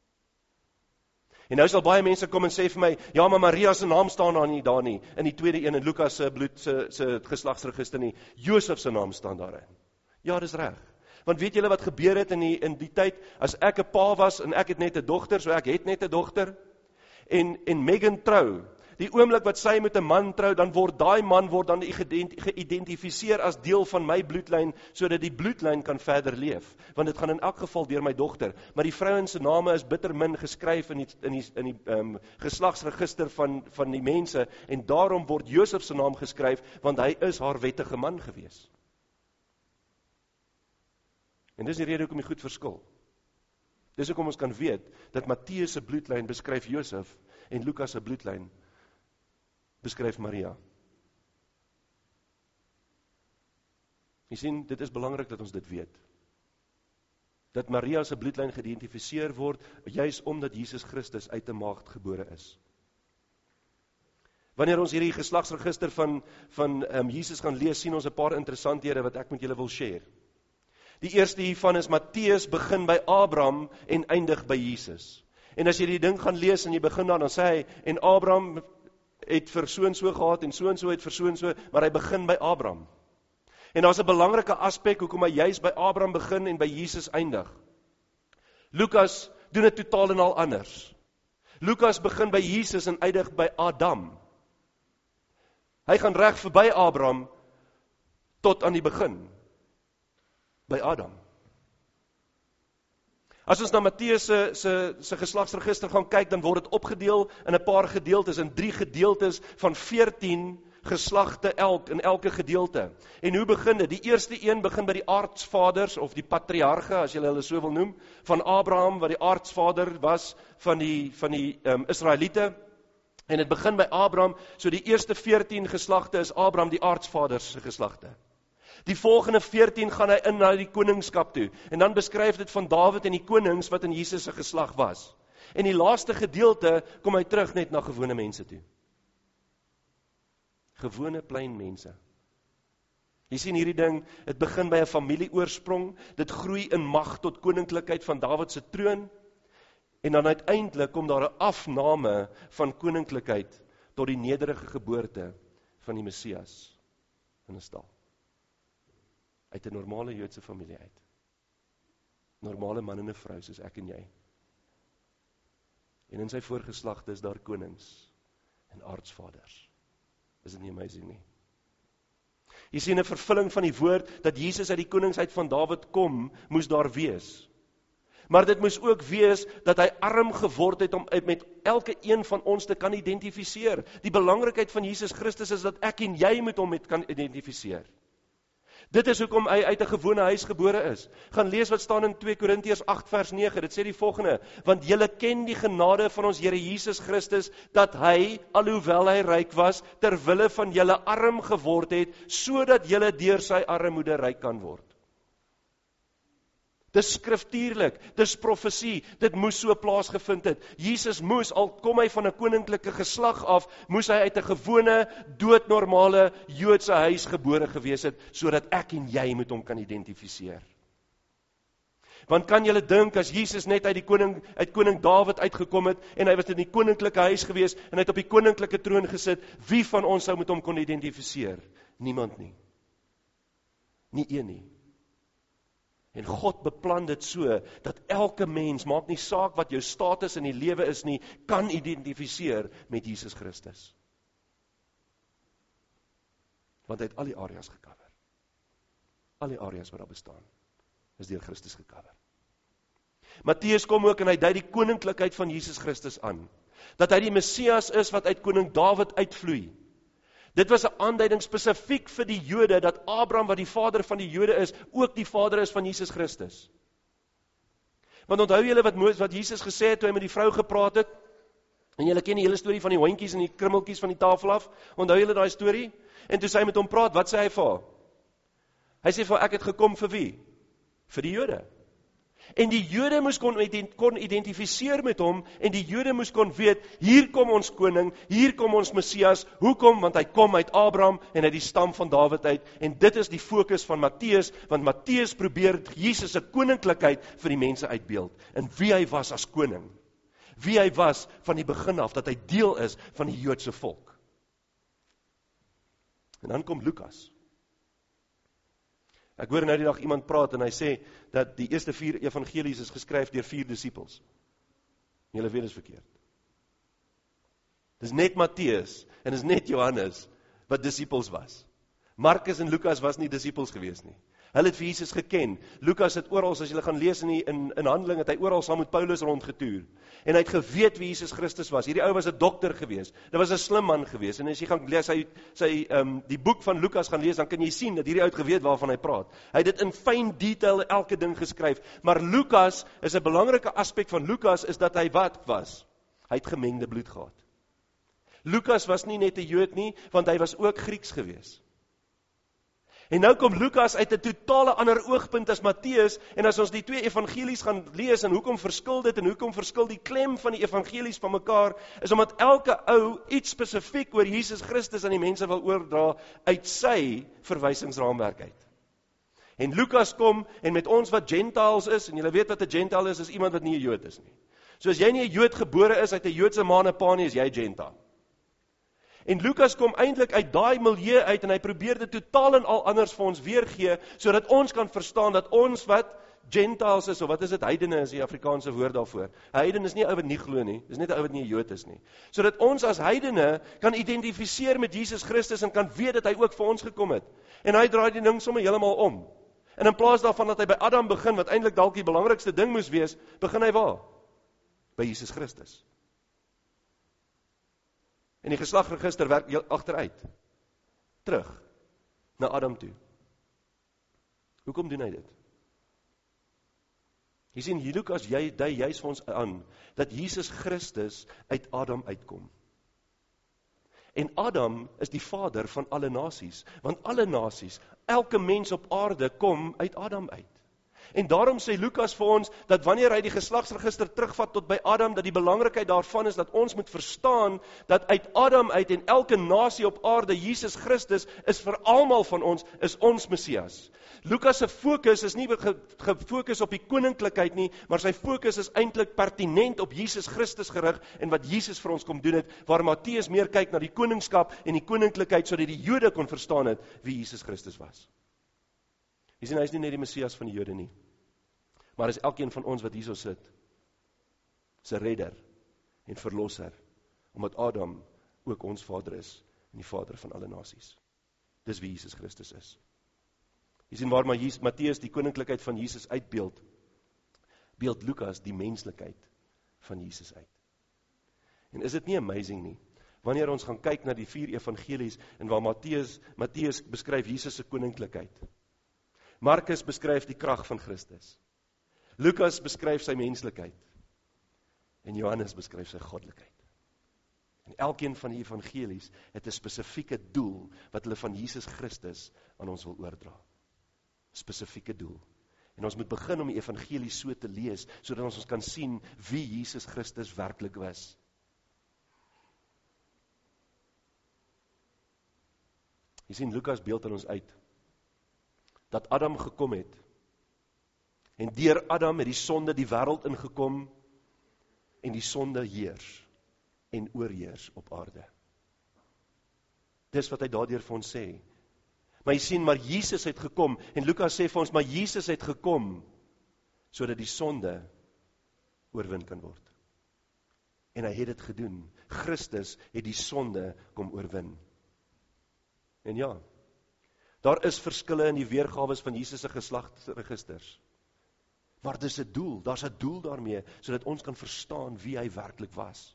Speaker 1: En nou sal baie mense kom en sê vir my, ja, maar Maria se naam staan daar nie, in die tweede een in Lukas se se geslagsregister nie. Josef se naam staan daarin. Ja, dis reg. Want weet julle wat gebeur het in die tyd, as ek 'n pa was en ek het net 'n dogter, so ek het net 'n dogter, en Megan trou, die oomblik wat sy met 'n man trou, dan word daai man dan geïdentifiseer as deel van my bloedlyn, sodat die bloedlyn kan verder leef. Want dit gaan in elk geval deur my dogter. Maar die vrouens se name is bitter min geskryf in die geslagsregister van die mense, en daarom word Josef se naam geskryf, want hy is haar wettige man gewees. En dis die rede hoekom die goed verskil. Dis hoekom ons kan weet dat Matteus se bloedlyn beskryf Josef en Lukas se bloedlyn beskryf Maria. Jy sien, dit is belangrik dat ons dit weet. Dat Maria se bloedlyn geïdentifiseer word, juis omdat Jesus Christus uit 'n maagd gebore is. Wanneer ons hierdie geslagsregister van Jesus gaan lees, sien ons 'n paar interessanthede wat ek met julle wil share. Die eerste hiervan is Matteus begin by Abraham en eindig by Jesus. En as jy die ding gaan lees en jy begin dan sê hy, en Abraham het vir so en so gehad en so het vir so en so, maar hy begin by Abraham. En daar's 'n belangrike aspek hoekom hy juis by Abraham begin en by Jesus eindig. Lukas doen dit totaal en al anders. Lukas begin by Jesus en eindig by Adam. Hy gaan reg verby Abraham tot aan die begin. By Adam. As ons na Matteus se geslagsregister gaan kyk, dan word dit opgedeel in 'n paar gedeeltes, in 3 gedeeltes van 14 geslagte in elke gedeelte. En hoe begin dit? Die eerste een begin by die aartsvaders, of die patriarge, as jy hulle so wil noem, van Abraham, wat die aartsvader was van die Israeliete. En dit begin by Abraham, so die eerste 14 geslagte is Abraham die aartsvaders se geslagte. Die volgende 14 gaan hy in na die koningskap toe. En dan beskryf dit van Dawid en die konings wat in Jesus se geslag was. En die laaste gedeelte kom hy terug net na gewone mense toe. Gewone, plain mense. Jy sien hierdie ding, dit begin by 'n familieoorsprong, dit groei in mag tot koninklikheid van Dawid se troon, en dan uiteindelik kom daar 'n afname van koninklikheid tot die nederige geboorte van die Messias in 'n stal. Uit 'n normale Joodse familie uit. Normale man en 'n vrou soos ek en jy. En in sy voorgeslagte is daar konings en aartsvaders. Is dit nie amazing nie? Jy sien 'n vervulling van die woord dat Jesus uit die koningshuis van Dawid kom, moes daar wees. Maar dit moes ook wees dat hy arm geword het om met elke een van ons te kan identifiseer. Die belangrikheid van Jesus Christus is dat ek en jy met hom kan identifiseer. Dit is hoekom hy uit 'n gewone huis gebore is. Gaan lees wat staan in 2 Korintiërs 8 vers 9. Dit sê die volgende: want julle ken die genade van ons Here Jesus Christus, dat hy, alhoewel hy ryk was, ter wille van julle arm geword het, sodat julle deur sy armoede ryk kan word. Dis skriftuurlik, dis profesie, dit moes so plaasgevind het. Jesus moes, al kom hy van 'n koninklike geslag af, moes hy uit 'n gewone, doodnormale Joodse huis gebore gewees het, sodat ek en jy met hom kan identifiseer. Want kan julle dink, as Jesus net uit koning Dawid uitgekom het, en hy was in die koninklike huis gewees, en hy het op die koninklike troon gesit, wie van ons sou met hom kon identifiseer? Niemand nie. Nie een nie. En God beplan dit so, dat elke mens, maak nie saak wat jou status in die lewe is nie, kan identifiseer met Jesus Christus. Want hy het al die areas gecover. Al die areas wat daar bestaan, is deur Christus gecover. Matteus kom ook en hy dui die koninklikheid van Jesus Christus aan. Dat hy die Messias is wat uit koning Dawid uitvloei. Dit was 'n aanduiding spesifiek vir die Jode, dat Abraham, wat die vader van die Jode is, ook die vader is van Jesus Christus. Want onthou julle wat Jesus gesê het toe hy met die vrou gepraat het? En julle ken die hele storie van die hondjies en die krummeltjies van die tafel af. Onthou julle daai storie? En toe sy met hom praat, wat sê hy vir haar? Hy sê vir haar, ek het gekom vir wie? Vir die Jode. En die Jode moes kon identifiseer met hom, en die Jode moes kon weet, hier kom ons koning, hier kom ons Messias. Hoekom? Want hy kom uit Abraham en uit die stam van Dawid uit. En dit is die fokus van Matteus, want Matteus probeer Jesus se koninklikheid vir die mense uitbeeld, en wie hy was as koning. Wie hy was van die begin af, dat hy deel is van die Joodse volk. En dan kom Lukas. Ek hoor nou die dag iemand praat en hy sê dat die eerste 4 evangelies is geskryf deur 4 disippels. Julle weet dis verkeerd. Dis net Matteus en dis net Johannes wat disippels was. Markus en Lukas was nie disippels gewees nie. Hulle het vir Jesus geken. Lukas het oral, as julle gaan lees in Handelinge, het hy oral saam met Paulus rondgetoer. En hy het geweet wie Jesus Christus was. Hierdie ou was 'n dokter gewees. Dit was 'n slim man gewees. En as jy gaan lees die boek van Lukas gaan lees, dan kan jy sien dat hierdie ou het geweet waarvan hy praat. Hy het dit in fyn detail elke ding geskryf. Maar Lukas is 'n belangrike aspek van Lukas is dat hy wat was? Hy het gemengde bloed gehad. Lukas was nie net 'n Jood nie, want hy was ook Grieks gewees. En nou kom Lukas uit 'n totale ander oogpunt as Matteus, en as ons die 2 evangelies gaan lees, en hoekom verskil dit, en hoekom verskil die klem van die evangelies van mekaar, is omdat elke ou iets spesifiek oor Jesus Christus aan die mense wil oordra, uit sy verwysingsraamwerk uit. En Lukas kom, en met ons wat Gentiles is, en julle weet wat 'n Gentile is iemand wat nie 'n Jood is nie. So as jy nie 'n Jood gebore is uit 'n Joodse ma en pa nie, is jy Gentile. En Lukas kom eintlik uit daai milieu uit, en hy probeer dit totaal en al anders vir ons weergee, sodat ons kan verstaan dat ons wat Gentiles is, of wat is dit, heidene is die Afrikaanse woord daarvoor. Heiden is nie ou wat nie glo nie, dis net 'n ou wat nie 'n Jood is nie. Sodat ons as heidene kan identifiseer met Jesus Christus en kan weet dat hy ook vir ons gekom het. En hy draai die ding sommer heeltemal om. En in plaas daarvan dat hy by Adam begin, wat eintlik dalk die belangrikste ding moes wees, begin hy waar? By Jesus Christus. En die geslagregister werk agteruit. Terug na Adam toe. Hoekom doen hy dit? Jy sien, Lukas, dui juis vir ons aan, dat Jesus Christus uit Adam uitkom. En Adam is die vader van alle nasies, want alle nasies, elke mens op aarde kom uit Adam uit. En daarom sê Lukas vir ons, dat wanneer hy die geslagsregister terugvat tot by Adam, dat die belangrikheid daarvan is, dat ons moet verstaan, dat uit Adam uit en elke nasie op aarde, Jesus Christus, is vir almal van ons, is ons Messias. Lukas se fokus is nie gefokus op die koninklikheid nie, maar sy fokus is eintlik pertinent op Jesus Christus gerig, en wat Jesus vir ons kom doen het, waar Matteus meer kyk na die koningskap en die koninklikheid, sodat die Jode kon verstaan het, wie Jesus Christus was. Jy sien, hy is nie net die Messias van die Jode nie, maar is elkeen van ons wat hierso sit, sy redder en verlosser, omdat Adam ook ons vader is, en die vader van alle nasies. Dis wie Jesus Christus is. Jy sien waar Matteus die koninklikheid van Jesus uitbeeld, beeld Lukas die menslikheid van Jesus uit. En is dit nie amazing nie, wanneer ons gaan kyk na die 4 evangelies, en waar Matteus beskryf Jesus se koninklikheid, Markus beskryf die krag van Christus, Lukas beskryf sy menslikheid, en Johannes beskryf sy goddelikheid. En elkeen van die evangelies het 'n spesifieke doel, wat hulle van Jesus Christus aan ons wil oordra. Spesifieke doel. En ons moet begin om die evangelie so te lees, sodat ons kan sien wie Jesus Christus werklik was. Jy sien, Lukas beeld aan ons uit, dat Adam gekom het, en deur Adam het die sonde die wêreld ingekom, en die sonde heers, en oorheers op aarde. Dis wat hy daardeur vir ons sê. Maar jy sien, maar Jesus het gekom, en Lukas sê vir ons, maar Jesus het gekom, sodat die sonde oorwin kan word. En hy het dit gedoen. Christus het die sonde kom oorwin. En ja, daar is verskille in die weergawes van Jesus se geslagsregisters. Maar dis 'n doel, daar's 'n doel daarmee, sodat ons kan verstaan wie hy werklik was.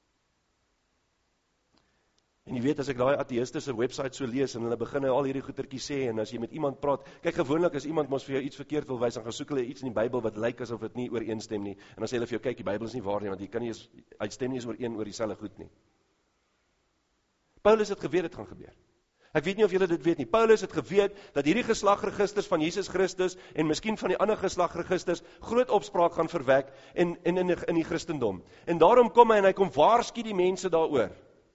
Speaker 1: En jy weet, as ek daai ateïste se website so lees, en hulle begin al hierdie goetertjies sê, en as jy met iemand praat, kyk, gewoonlik as iemand mos vir jou iets verkeerd wil wys, dan gaan soek hulle iets in die Bybel wat lyk asof dit nie ooreenstem nie, en dan sê hulle vir jou, kyk, die Bybel is nie waar nie, want jy kan nie eens, hy stem nie eens ooreen oor dieselfde goed nie. Paulus het geweet dit gaan gebeur. Ek weet nie of julle dit weet nie. Paulus het geweet dat hierdie geslagregisters van Jesus Christus en miskien van die ander geslagregisters groot opspraak gaan verwek in die Christendom. En daarom kom hy en hy kom waarsku die mense daaroor.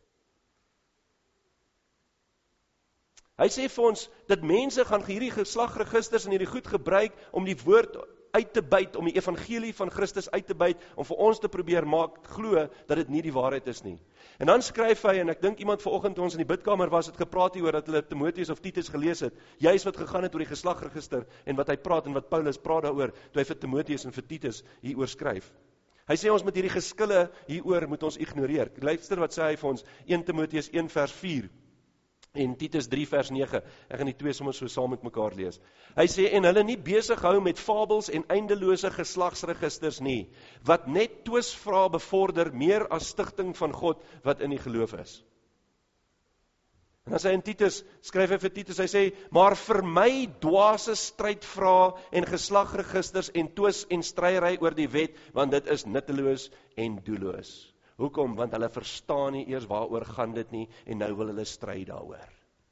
Speaker 1: Hy sê vir ons dat mense gaan hierdie geslagregisters en hierdie goed gebruik om die woord uit te byt, om die evangelie van Christus uit te byt, om vir ons te probeer maak glo dat dit nie die waarheid is nie. En dan skryf hy, en ek dink iemand vanoggend toe ons in die bidkamer was, het gepraat hieroor dat hulle Timoteus of Titus gelees het, juist wat gegaan het oor die geslagregister, en wat hy praat, en wat Paulus praat daaroor, toe hy vir Timoteus en vir Titus hieroor skryf. Hy sê ons moet hierdie geskille hieroor moet ons ignoreer. Luister wat sê hy vir ons, 1 Timoteus 1 vers 4, en Titus 3 vers 9, ek gaan die twee sommer so saam met mekaar lees. Hy sê, en hulle nie besig hou met fabels en eindelose geslagsregisters nie, wat net twisvrae bevorder meer as stigting van God wat in die geloof is. En as hy in Titus, skryf hy vir Titus, hy sê, maar vir my dwaase strydvrae en geslagregisters en twis en stryery oor die wet, want dit is nutteloos en doelloos. Hoekom? Want hulle verstaan nie eers waaroor gaan dit nie, en nou wil hulle stry daaroor.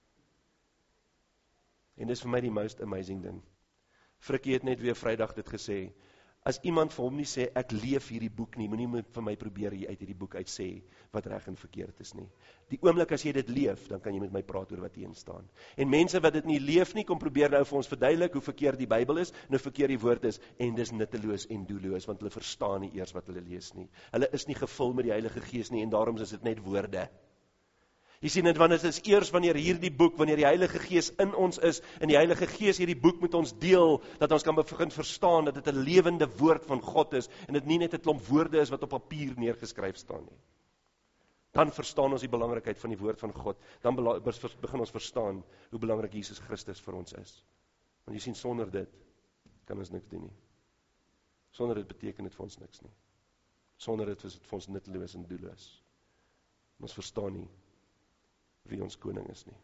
Speaker 1: En dis vir my die most amazing ding. Frikkie het net weer Vrydag dit gesê, as iemand vir hom nie sê, ek leef hierdie boek nie, moenie vir my probeer hier uit hierdie boek uit sê, wat reg en verkeerd is nie. Die oomblik as jy dit leef, dan kan jy met my praat oor wat hierin staan. En mense wat dit nie leef nie, kom probeer nou vir ons verduidelik hoe verkeerd die Bybel is, en hoe verkeerd die woord is, en dis nutteloos en doelloos, want hulle verstaan nie eers wat hulle lees nie. Hulle is nie gevul met die Heilige Gees nie, en daarom is dit net woorde. Jy sien dit, want dit is eers wanneer hierdie boek, wanneer die Heilige Gees in ons is, en die Heilige Gees hierdie boek met ons deel, dat ons kan begin verstaan, dat dit 'n lewende woord van God is, en dit nie net 'n klomp woorde is wat op papier neergeskryf staan nie. Dan verstaan ons die belangrikheid van die woord van God, dan begin ons verstaan hoe belangrik Jesus Christus vir ons is. Want jy sien, sonder dit kan ons niks doen nie. Sonder dit beteken dit vir ons niks nie. Sonder dit is dit vir ons nutteloos en doelloos. Ons verstaan nie wie ons koning is nie.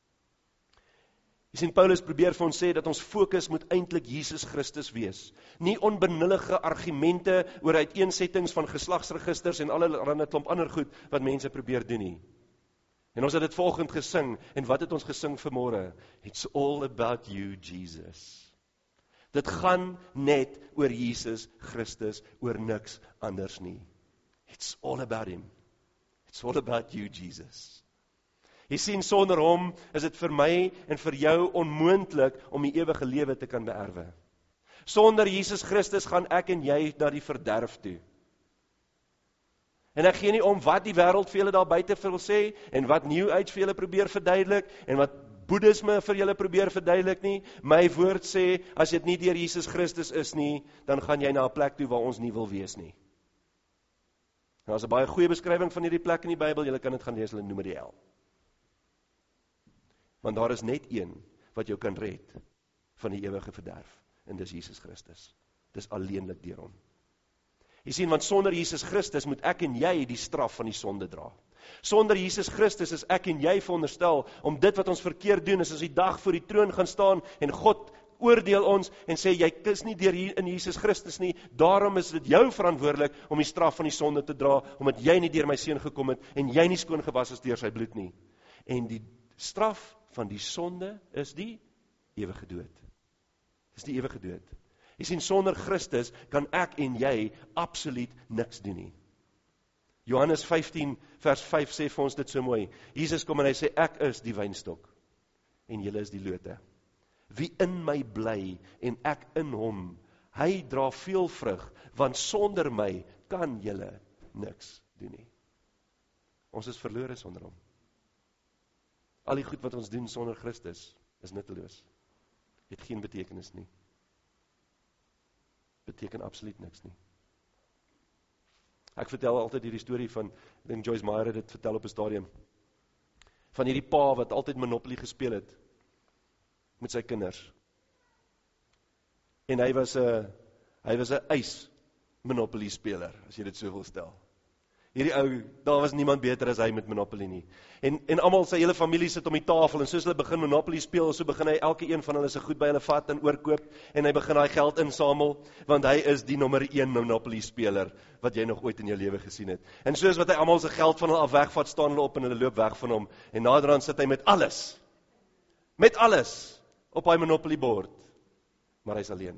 Speaker 1: Jy sien, Paulus probeer vir ons sê dat ons fokus moet eintlik Jesus Christus wees. Nie onbenullige argumente oor uiteensettings van geslagsregisters en allerlei klomp ander goed wat mense probeer doen nie. En ons het dit vanoggend gesing, en wat het ons gesing vanmôre? It's all about you, Jesus. Dit gaan net oor Jesus Christus, oor niks anders nie. It's all about him. It's all about you, Jesus. Jy sien, sonder hom is dit vir my en vir jou onmoontlik om die ewige lewe te kan beerwe. Sonder Jesus Christus gaan ek en jy na die verderf toe. En ek gee nie om wat die wêreld vir julle daar buite wil sê, en wat New Age vir julle probeer verduidelik, en wat Boeddhisme vir julle probeer verduidelik nie. My woord sê, as dit nie deur Jesus Christus is nie, dan gaan jy na 'n plek toe waar ons nie wil wees nie. Nou, is 'n baie goeie beskrywing van hierdie plek in die Bybel, julle kan dit gaan lees, hulle noem dit die hel. Want daar is net een wat jou kan red van die ewige verderf, en dis Jesus Christus. Dis alleenlik deur hom. Jy sien, want sonder Jesus Christus moet ek en jy die straf van die sonde dra. Sonder Jesus Christus is ek en jy veronderstel om dit wat ons verkeerd doen, is as die dag voor die troon gaan staan en God oordeel ons en sê, jy is nie deur in Jesus Christus nie, daarom is dit jou verantwoordelik om die straf van die sonde te dra, omdat jy nie deur my seun gekom het en jy nie skoon gewas is deur sy bloed nie. En die straf van die sonde is die ewige dood. Dis die ewige dood. Jy sien, sonder Christus kan ek en jy absoluut niks doen nie. Johannes 15 vers 5 sê vir ons dit so mooi. Jesus kom en hy sê, ek is die wynstok en julle is die lote. Wie in my bly en ek in hom, hy dra veel vrug, want sonder my kan julle niks doen nie. Ons is verlore sonder hom. Al die goed wat ons doen sonder Christus is nutteloos. Het geen betekenis nie. Beteken absoluut niks nie. Ek vertel altyd hierdie storie van, ek dink Joyce Meyer het dit vertel op 'n stadium, van hierdie pa wat altyd Monopoly gespeel het met sy kinders. En hy was 'n ys Monopoly speler, as jy dit so wil stel. Hierdie ou, daar was niemand beter as hy met Monopoly nie. En almal sy hele familie sit om die tafel, en soos hulle begin Monopoly speel, so begin hy elke een van hulle se goed by hulle vat en oorkoop, en hy begin daai geld insamel, want hy is die nommer 1 Monopoly speler, wat jy nog ooit in jou lewe gesien het. En soos wat hy almal se geld van hulle af wegvat, staan hulle op en hulle loop weg van hom, en naderhand sit hy met alles, op hy Monopoly bord, maar hy's alleen.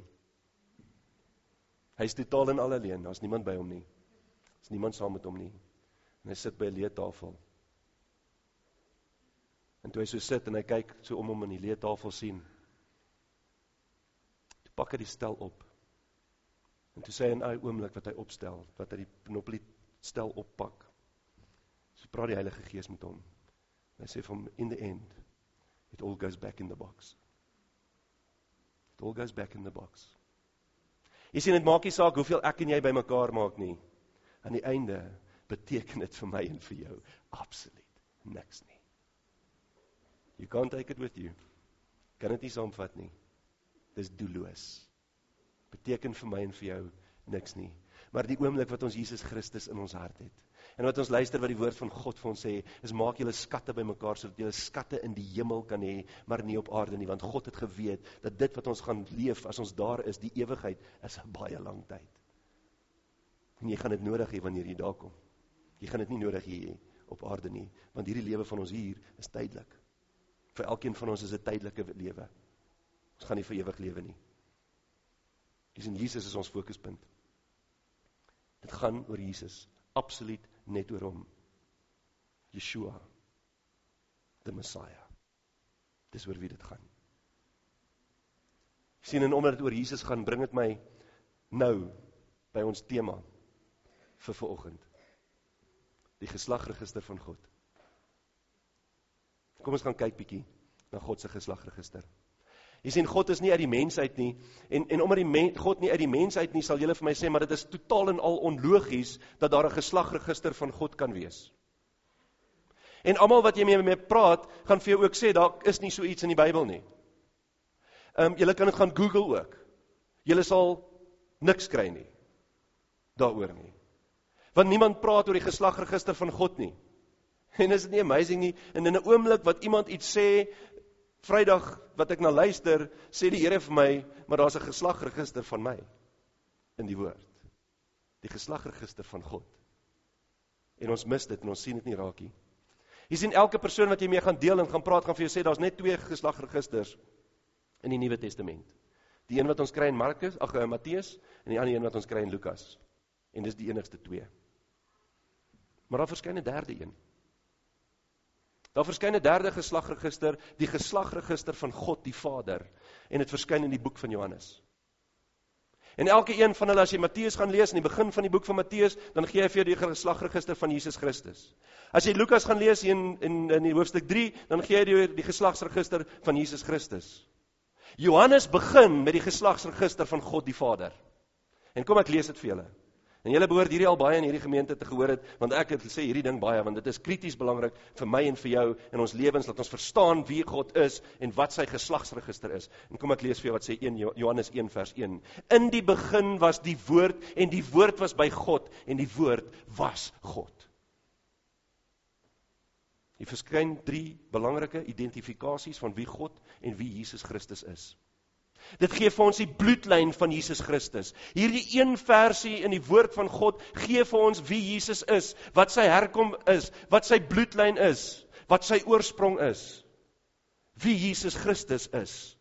Speaker 1: Hy's totaal en al alleen, daar's niemand by hom nie. Is niemand saam met hom nie. En hy sit by 'n leetafel. En toe hy so sit en hy kyk so om hom in die leetafel sien, toe pak hy die stel op. En toe sê hy in 'n oomblik wat hy opstel, wat hy die Monopoly stel oppak, so praat die Heilige Gees met hom. En hy sê vir hom, in the end, it all goes back in the box. It all goes back in the box. Jy sien, dit maak nie saak hoeveel ek en jy by mekaar maak nie. Aan die einde beteken dit vir my en vir jou absoluut niks nie. You can't take it with you. Kan dit nie saamvat nie. Dis doelloos. Beteken vir my en vir jou niks nie. Maar die oomblik wat ons Jesus Christus in ons hart het, en wat ons luister wat die woord van God vir ons sê, is maak julle skatte by mekaar, sodat julle skatte in die hemel kan hê, maar nie op aarde nie, want God het geweet, dat dit wat ons gaan leef, as ons daar is, die ewigheid, is 'n baie lang tyd. En jy gaan dit nodig hê wanneer jy daar kom. Jy gaan dit nie nodig hê op aarde nie, want hierdie lewe van ons hier is tydelik. Vir elkeen van ons is 'n tydelike lewe. Ons gaan nie vir ewig lewe nie. Dis in Jesus is ons fokuspunt. Dit gaan oor Jesus, absoluut net oor hom. Yeshua, the Messiah. Dis oor wie dit gaan. Jy sien, en omdat dit oor Jesus gaan, bring dit my nou by ons tema vir vanoggend. Die geslagregister van God. Kom ons gaan kyk bietjie na God se geslagregister. Jy sien, God is nie uit die mens uit nie, en omdat God nie uit die mens uit nie, sal julle vir my sê, maar dit is totaal en al onlogies, dat daar 'n geslagregister van God kan wees. En almal wat jy mee praat, gaan vir jou ook sê, daar is nie so iets in die Bybel nie. Julle kan dit gaan Google ook. Julle sal niks kry nie, daaroor nie. Want niemand praat oor die geslagregister van God nie. En is dit nie amazing nie, en in 'n oomblik wat iemand iets sê, Vrydag wat ek na luister, sê die Here vir my, maar daar's 'n geslagregister van my in die woord. Die geslagregister van God. En ons mis dit en ons sien dit nie raak nie. Jy sien, elke persoon wat jy mee gaan deel en gaan praat, gaan vir jou sê, daar's net 2 geslagregisters in die Nuwe Testament. Die een wat ons kry in Matteus, en die ander een wat ons kry in Lukas. En dis die enigste twee. Maar daar verskyn 'n derde een. Daar verskyn 'n derde geslagregister, die geslagregister van God die Vader, en dit verskyn in die boek van Johannes. En elke een van hulle, as jy Matteus gaan lees, in die begin van die boek van Matteus, dan gee hy vir jou die geslagregister van Jesus Christus. As jy Lukas gaan lees in die hoofstuk 3, dan gee hy die geslagsregister van Jesus Christus. Johannes begin met die geslagsregister van God die Vader. En kom ek lees dit vir julle. En julle behoort hierdie al baie in hierdie gemeente te gehoor het, want ek het sê hierdie ding baie, want dit is krities belangrik vir my en vir jou in ons lewens, dat ons verstaan wie God is en wat sy geslagsregister is. En kom ek lees vir jou wat sê Johannes 1 vers 1. In die begin was die woord, en die woord was by God, en die woord was God. Hier verskyn 3 belangrike identifikasies van wie God en wie Jesus Christus is. Dit gee vir ons die bloedlyn van Jesus Christus. Hierdie een versie in die woord van God gee vir ons wie Jesus is, wat sy herkom is, wat sy bloedlyn is, wat sy oorsprong is, wie Jesus Christus is.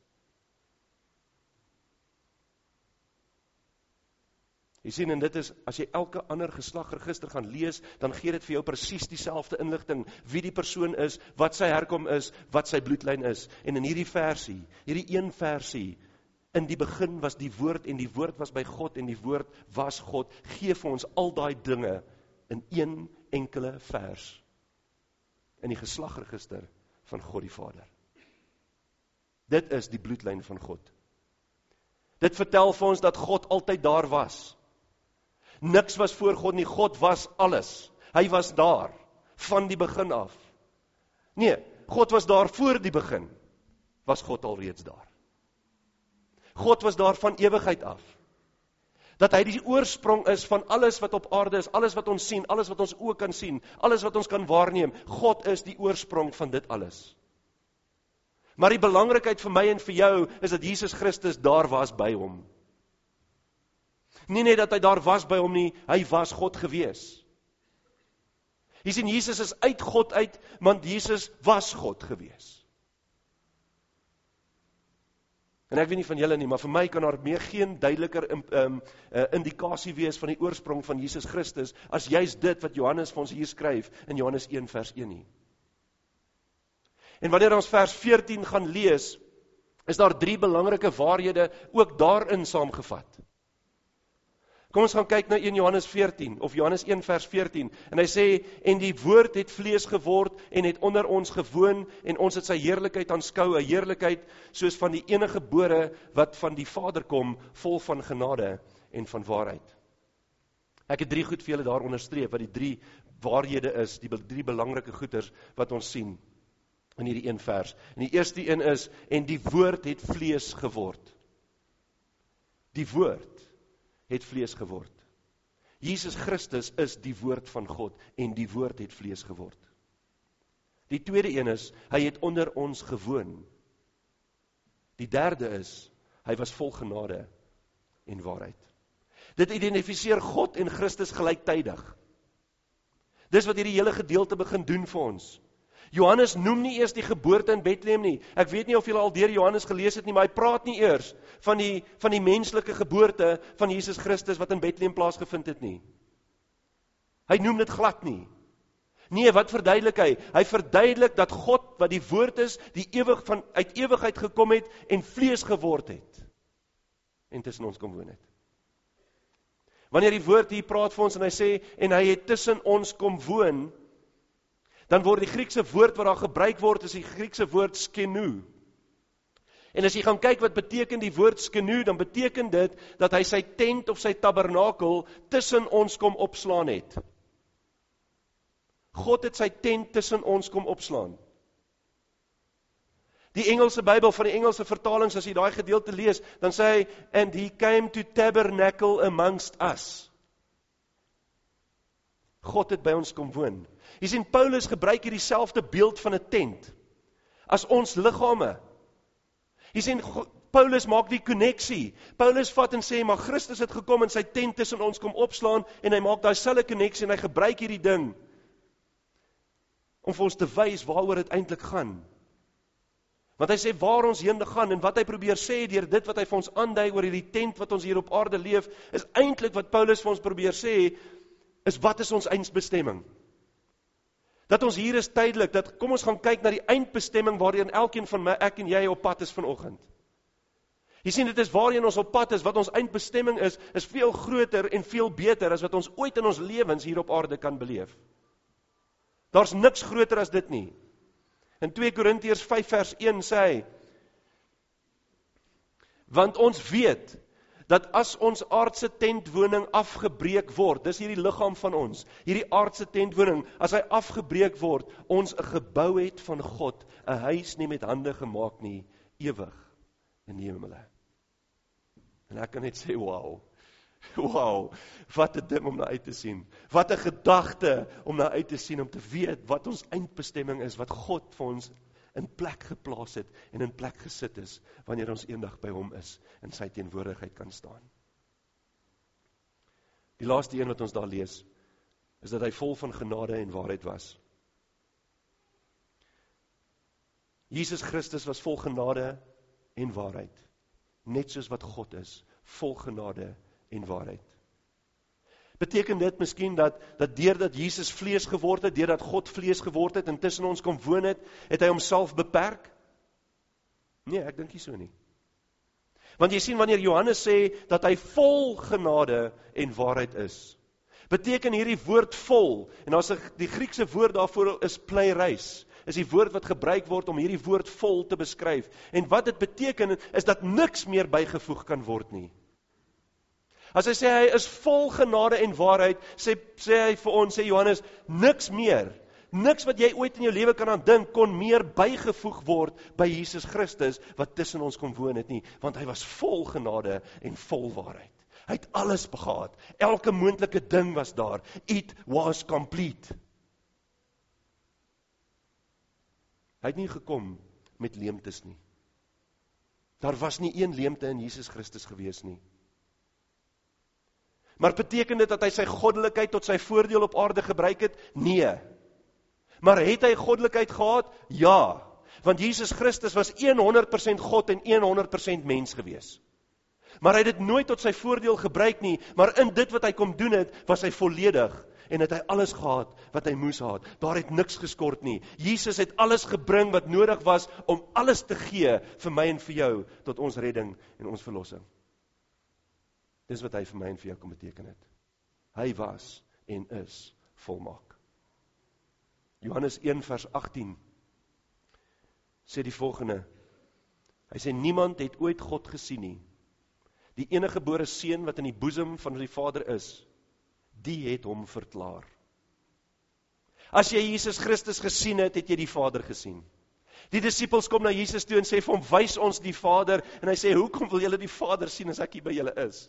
Speaker 1: Jy sien, en dit is, as jy elke ander geslagregister gaan lees, dan gee dit vir jou presies dieselfde inligting, wie die persoon is, wat sy herkom is, wat sy bloedlyn is. En in hierdie versie, hierdie een versie, in die begin was die woord, en die woord was by God, en die woord was God, gee vir ons al daai dinge in een enkele vers, in die geslagregister van God die Vader. Dit is die bloedlyn van God. Dit vertel vir ons dat God altyd daar was. Niks was voor God nie, God was alles. Hy was daar, van die begin af. Nee, God was daar voor die begin, was God alreeds daar. God was daar van ewigheid af. Dat hy die oorsprong is van alles wat op aarde is, alles wat ons sien, alles wat ons oë kan sien, alles wat ons kan waarneem. God is die oorsprong van dit alles. Maar die belangrikheid vir my en vir jou is dat Jesus Christus daar was by hom. Nie net dat hy daar was by hom nie, hy was God gewees. Jy sien, Jesus is uit God uit, want Jesus was God gewees. En ek weet nie van julle nie, maar vir my kan daar meer geen duideliker indikasie wees van die oorsprong van Jesus Christus, as juist dit wat Johannes vir ons hier skryf, in Johannes 1 vers 1 nie. En wanneer ons vers 14 gaan lees, is daar 3 belangrike waarhede ook daarin saamgevat. Kom ons gaan kyk na 1 Johannes 14, of Johannes 1 vers 14, en hy sê, en die woord het vlees geword, en het onder ons gewoon, en ons het sy heerlikheid aanskou, 'n heerlikheid soos van die enige gebore, wat van die Vader kom, vol van genade en van waarheid. Ek het 3 goed vir julle daar onderstreep, wat die 3 waarhede is, die 3 belangrike goeders, wat ons sien, in hierdie 1 vers. En die eerste een is, en die woord het vlees geword. Die woord het vlees geword. Jesus Christus is die woord van God, en die woord het vlees geword. Die tweede een is, hy het onder ons gewoon. Die derde is, hy was vol genade en waarheid. Dit identifiseer God en Christus gelyktydig. Dis wat hierdie hele gedeelte begin doen vir ons. Johannes noem nie eers die geboorte in Bethlehem nie. Ek weet nie of julle al deur Johannes gelees het nie, maar hy praat nie eers van die menslike geboorte van Jesus Christus wat in Bethlehem plaasgevind het nie. Hy noem dit glad nie. Nee, wat verduidelik hy? Hy verduidelik dat God, wat die woord is, uit ewigheid gekom het en vlees geword het en tussen ons kom woon het. Wanneer die woord hier praat vir ons en hy sê, en hy het tussen ons kom woon, dan word die Griekse woord wat daar gebruik word, is die Griekse woord skenu. En as jy gaan kyk wat beteken die woord skenu, dan beteken dit dat hy sy tent of sy tabernakel tussen ons kom opslaan het. God het sy tent tussen ons kom opslaan. Die Engelse Bybel, van die Engelse vertalings, as jy daai gedeelte lees, dan sê hy, and he came to tabernacle amongst us. God het by ons kom woon. Jy sien, Paulus gebruik hier dieselfde beeld van 'n tent, as ons liggame. Jy sien, Paulus maak die konneksie. Paulus vat en sê, maar Christus het gekom en sy tent tussen ons kom opslaan, en hy maak daai selfde konneksie, en hy gebruik hierdie ding, om vir ons te wys waaroor dit eintlik gaan. Want hy sê waar ons heen gaan en wat hy probeer sê deur dit wat hy vir ons aandui oor hierdie tent wat ons hier op aarde leef, is eintlik wat Paulus vir ons probeer sê, is wat is ons eindbestemming? Dat ons hier is tydelik, dat kom ons gaan kyk na die eindbestemming waarheen elkeen van my, ek en jy op pad is vanoggend. Jy sien, dit is waarheen ons op pad is, wat ons eindbestemming is veel groter en veel beter as wat ons ooit in ons lewens hier op aarde kan beleef. Daar's niks groter as dit nie. In 2 Korintiërs 5 vers 1 sê hy, want ons weet, dat as ons aardse tentwoning afgebreek word, dis hierdie liggaam van ons, hierdie aardse tentwoning, as hy afgebreek word, ons 'n gebou het van God, 'n huis nie met hande gemaak nie, ewig in die hemele. En ek kan net sê, wow, wat 'n ding om na uit te sien, wat 'n gedagte om na uit te sien, om te weet wat ons eindbestemming is, wat God vir ons in plek geplaas het en in plek gesit is, wanneer ons eendag by hom is, en sy teenwoordigheid kan staan. Die laaste een wat ons daar lees, is dat hy vol van genade en waarheid was. Jesus Christus was vol genade en waarheid, net soos wat God is, vol genade en waarheid. Beteken dit miskien dat deurdat Jesus vlees geword het, deurdat God vlees geword het en tussen ons kom woon het hy homself beperk? Nee, ek dink nie so nie. Want jy sien, wanneer Johannes sê dat hy vol genade en waarheid is, beteken hierdie woord vol, en as die Griekse woord daarvoor is pleireis, is die woord wat gebruik word om hierdie woord vol te beskryf. En wat dit beteken, is dat niks meer bygevoeg kan word nie. As hy sê hy is vol genade en waarheid, sê hy vir ons, sê Johannes, niks meer, niks wat jy ooit in jou lewe kan aan dink, kon meer bygevoeg word by Jesus Christus, wat tussen ons kom woon het nie, want hy was vol genade en vol waarheid. Hy het alles begaat, elke moontlike ding was daar, it was complete. Hy het nie gekom met leemtes nie. Daar was nie een leemte in Jesus Christus gewees nie. Maar beteken dit dat hy sy goddelikheid tot sy voordeel op aarde gebruik het? Nee. Maar het hy goddelikheid gehad? Ja. Want Jesus Christus was 100% God en 100% mens gewees. Maar hy het dit nooit tot sy voordeel gebruik nie, maar in dit wat hy kom doen het, was hy volledig. En het hy alles gehad wat hy moes gehad. Daar het niks geskort nie. Jesus het alles gebring wat nodig was om alles te gee vir my en vir jou, tot ons redding en ons verlossing. Dis wat hy vir my en vir jou kom beteken het. Hy was en is volmaak. Johannes 1 vers 18 sê die volgende. Hy sê, niemand het ooit God gesien nie. Die enige gebore seun wat in die boesem van die Vader is, die het hom verklaar. As jy Jesus Christus gesien het, het jy die Vader gesien. Die disippels kom na Jesus toe en sê vir hom, wys ons die Vader, en hy sê, hoekom wil julle die Vader sien as ek hier by julle is?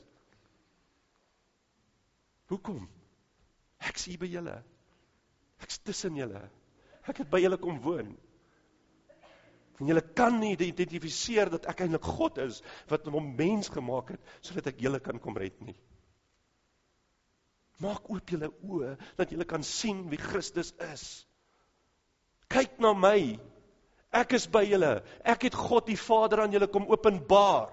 Speaker 1: Hoekom? Ek is hier by julle. Ek is tussen julle. Ek het by julle kom woon. En julle kan nie identifiseer dat ek eintlik God is, wat hom mens gemaak het, sodat ek julle kan kom red nie. Maak oop julle oë, dat julle kan sien wie Christus is. Kyk na my. Ek is by julle. Ek het God die Vader aan julle kom openbaar.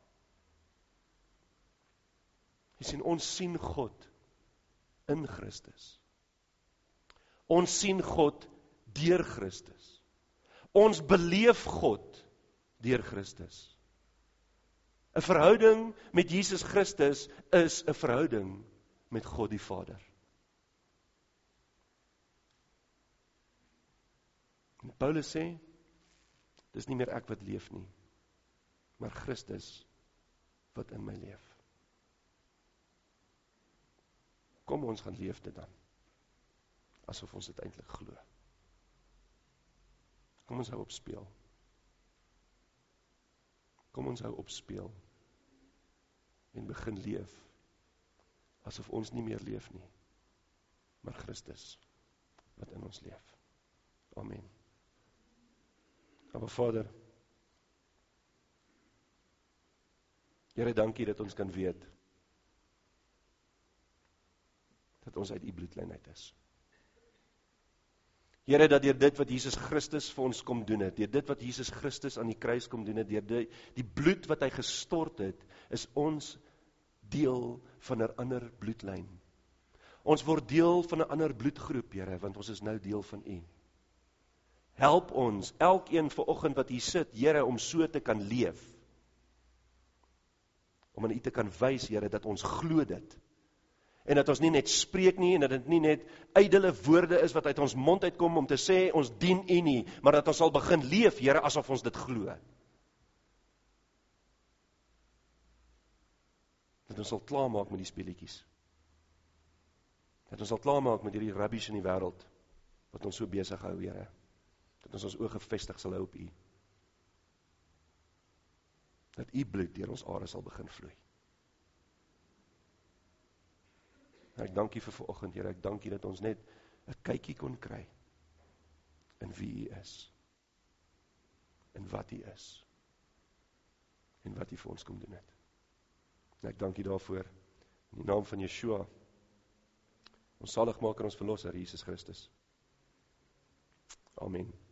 Speaker 1: Jy sien, ons sien God in Christus. Ons sien God deur Christus. Ons beleef God deur Christus. 'n verhouding met Jesus Christus is 'n verhouding met God die Vader. En Paulus sê, dis nie meer ek wat leef nie, maar Christus wat in my leef. Kom ons gaan leef dit dan, asof ons dit eintlik glo. Kom ons hou op speel. Kom ons hou op speel en begin leef asof ons nie meer leef nie, maar Christus wat in ons leef. Amen. Maar Vader, Here, dankie dat ons kan weet dat ons uit U bloedlyn uit is. Here, dat deur dit wat Jesus Christus vir ons kom doen het, deur dit wat Jesus Christus aan die kruis kom doen het, deur die bloed wat hy gestort het, is ons deel van 'n ander bloedlyn. Ons word deel van 'n ander bloedgroep, Here, want ons is nou deel van U. Help ons, elkeen vanoggend wat hier sit, Here, om so te kan leef. Om aan U te kan wys, Here, dat ons glo dit. En dat ons nie net spreek nie, en dat dit nie net ydelle woorde is wat uit ons mond uitkom om te sê, ons dien U nie, maar dat ons sal begin leef, Here, asof ons dit glo. Dat ons sal klaarmaak met die speletjies. Dat ons sal klaarmaak met hierdie rubbish in die wêreld, wat ons so besig hou, Here. Dat ons oë gefestig sal hou op U. Dat U bloed deur ons are sal begin vloei. En ek dank U vir vanoggend, Here, ek dank U dat ons net 'n kykie kon kry in wie U is, en wat U is, en wat U vir ons kom doen het. En ek dank U daarvoor, in die naam van Yeshua, ons saligmaker, ons verlosser, Jesus Christus. Amen.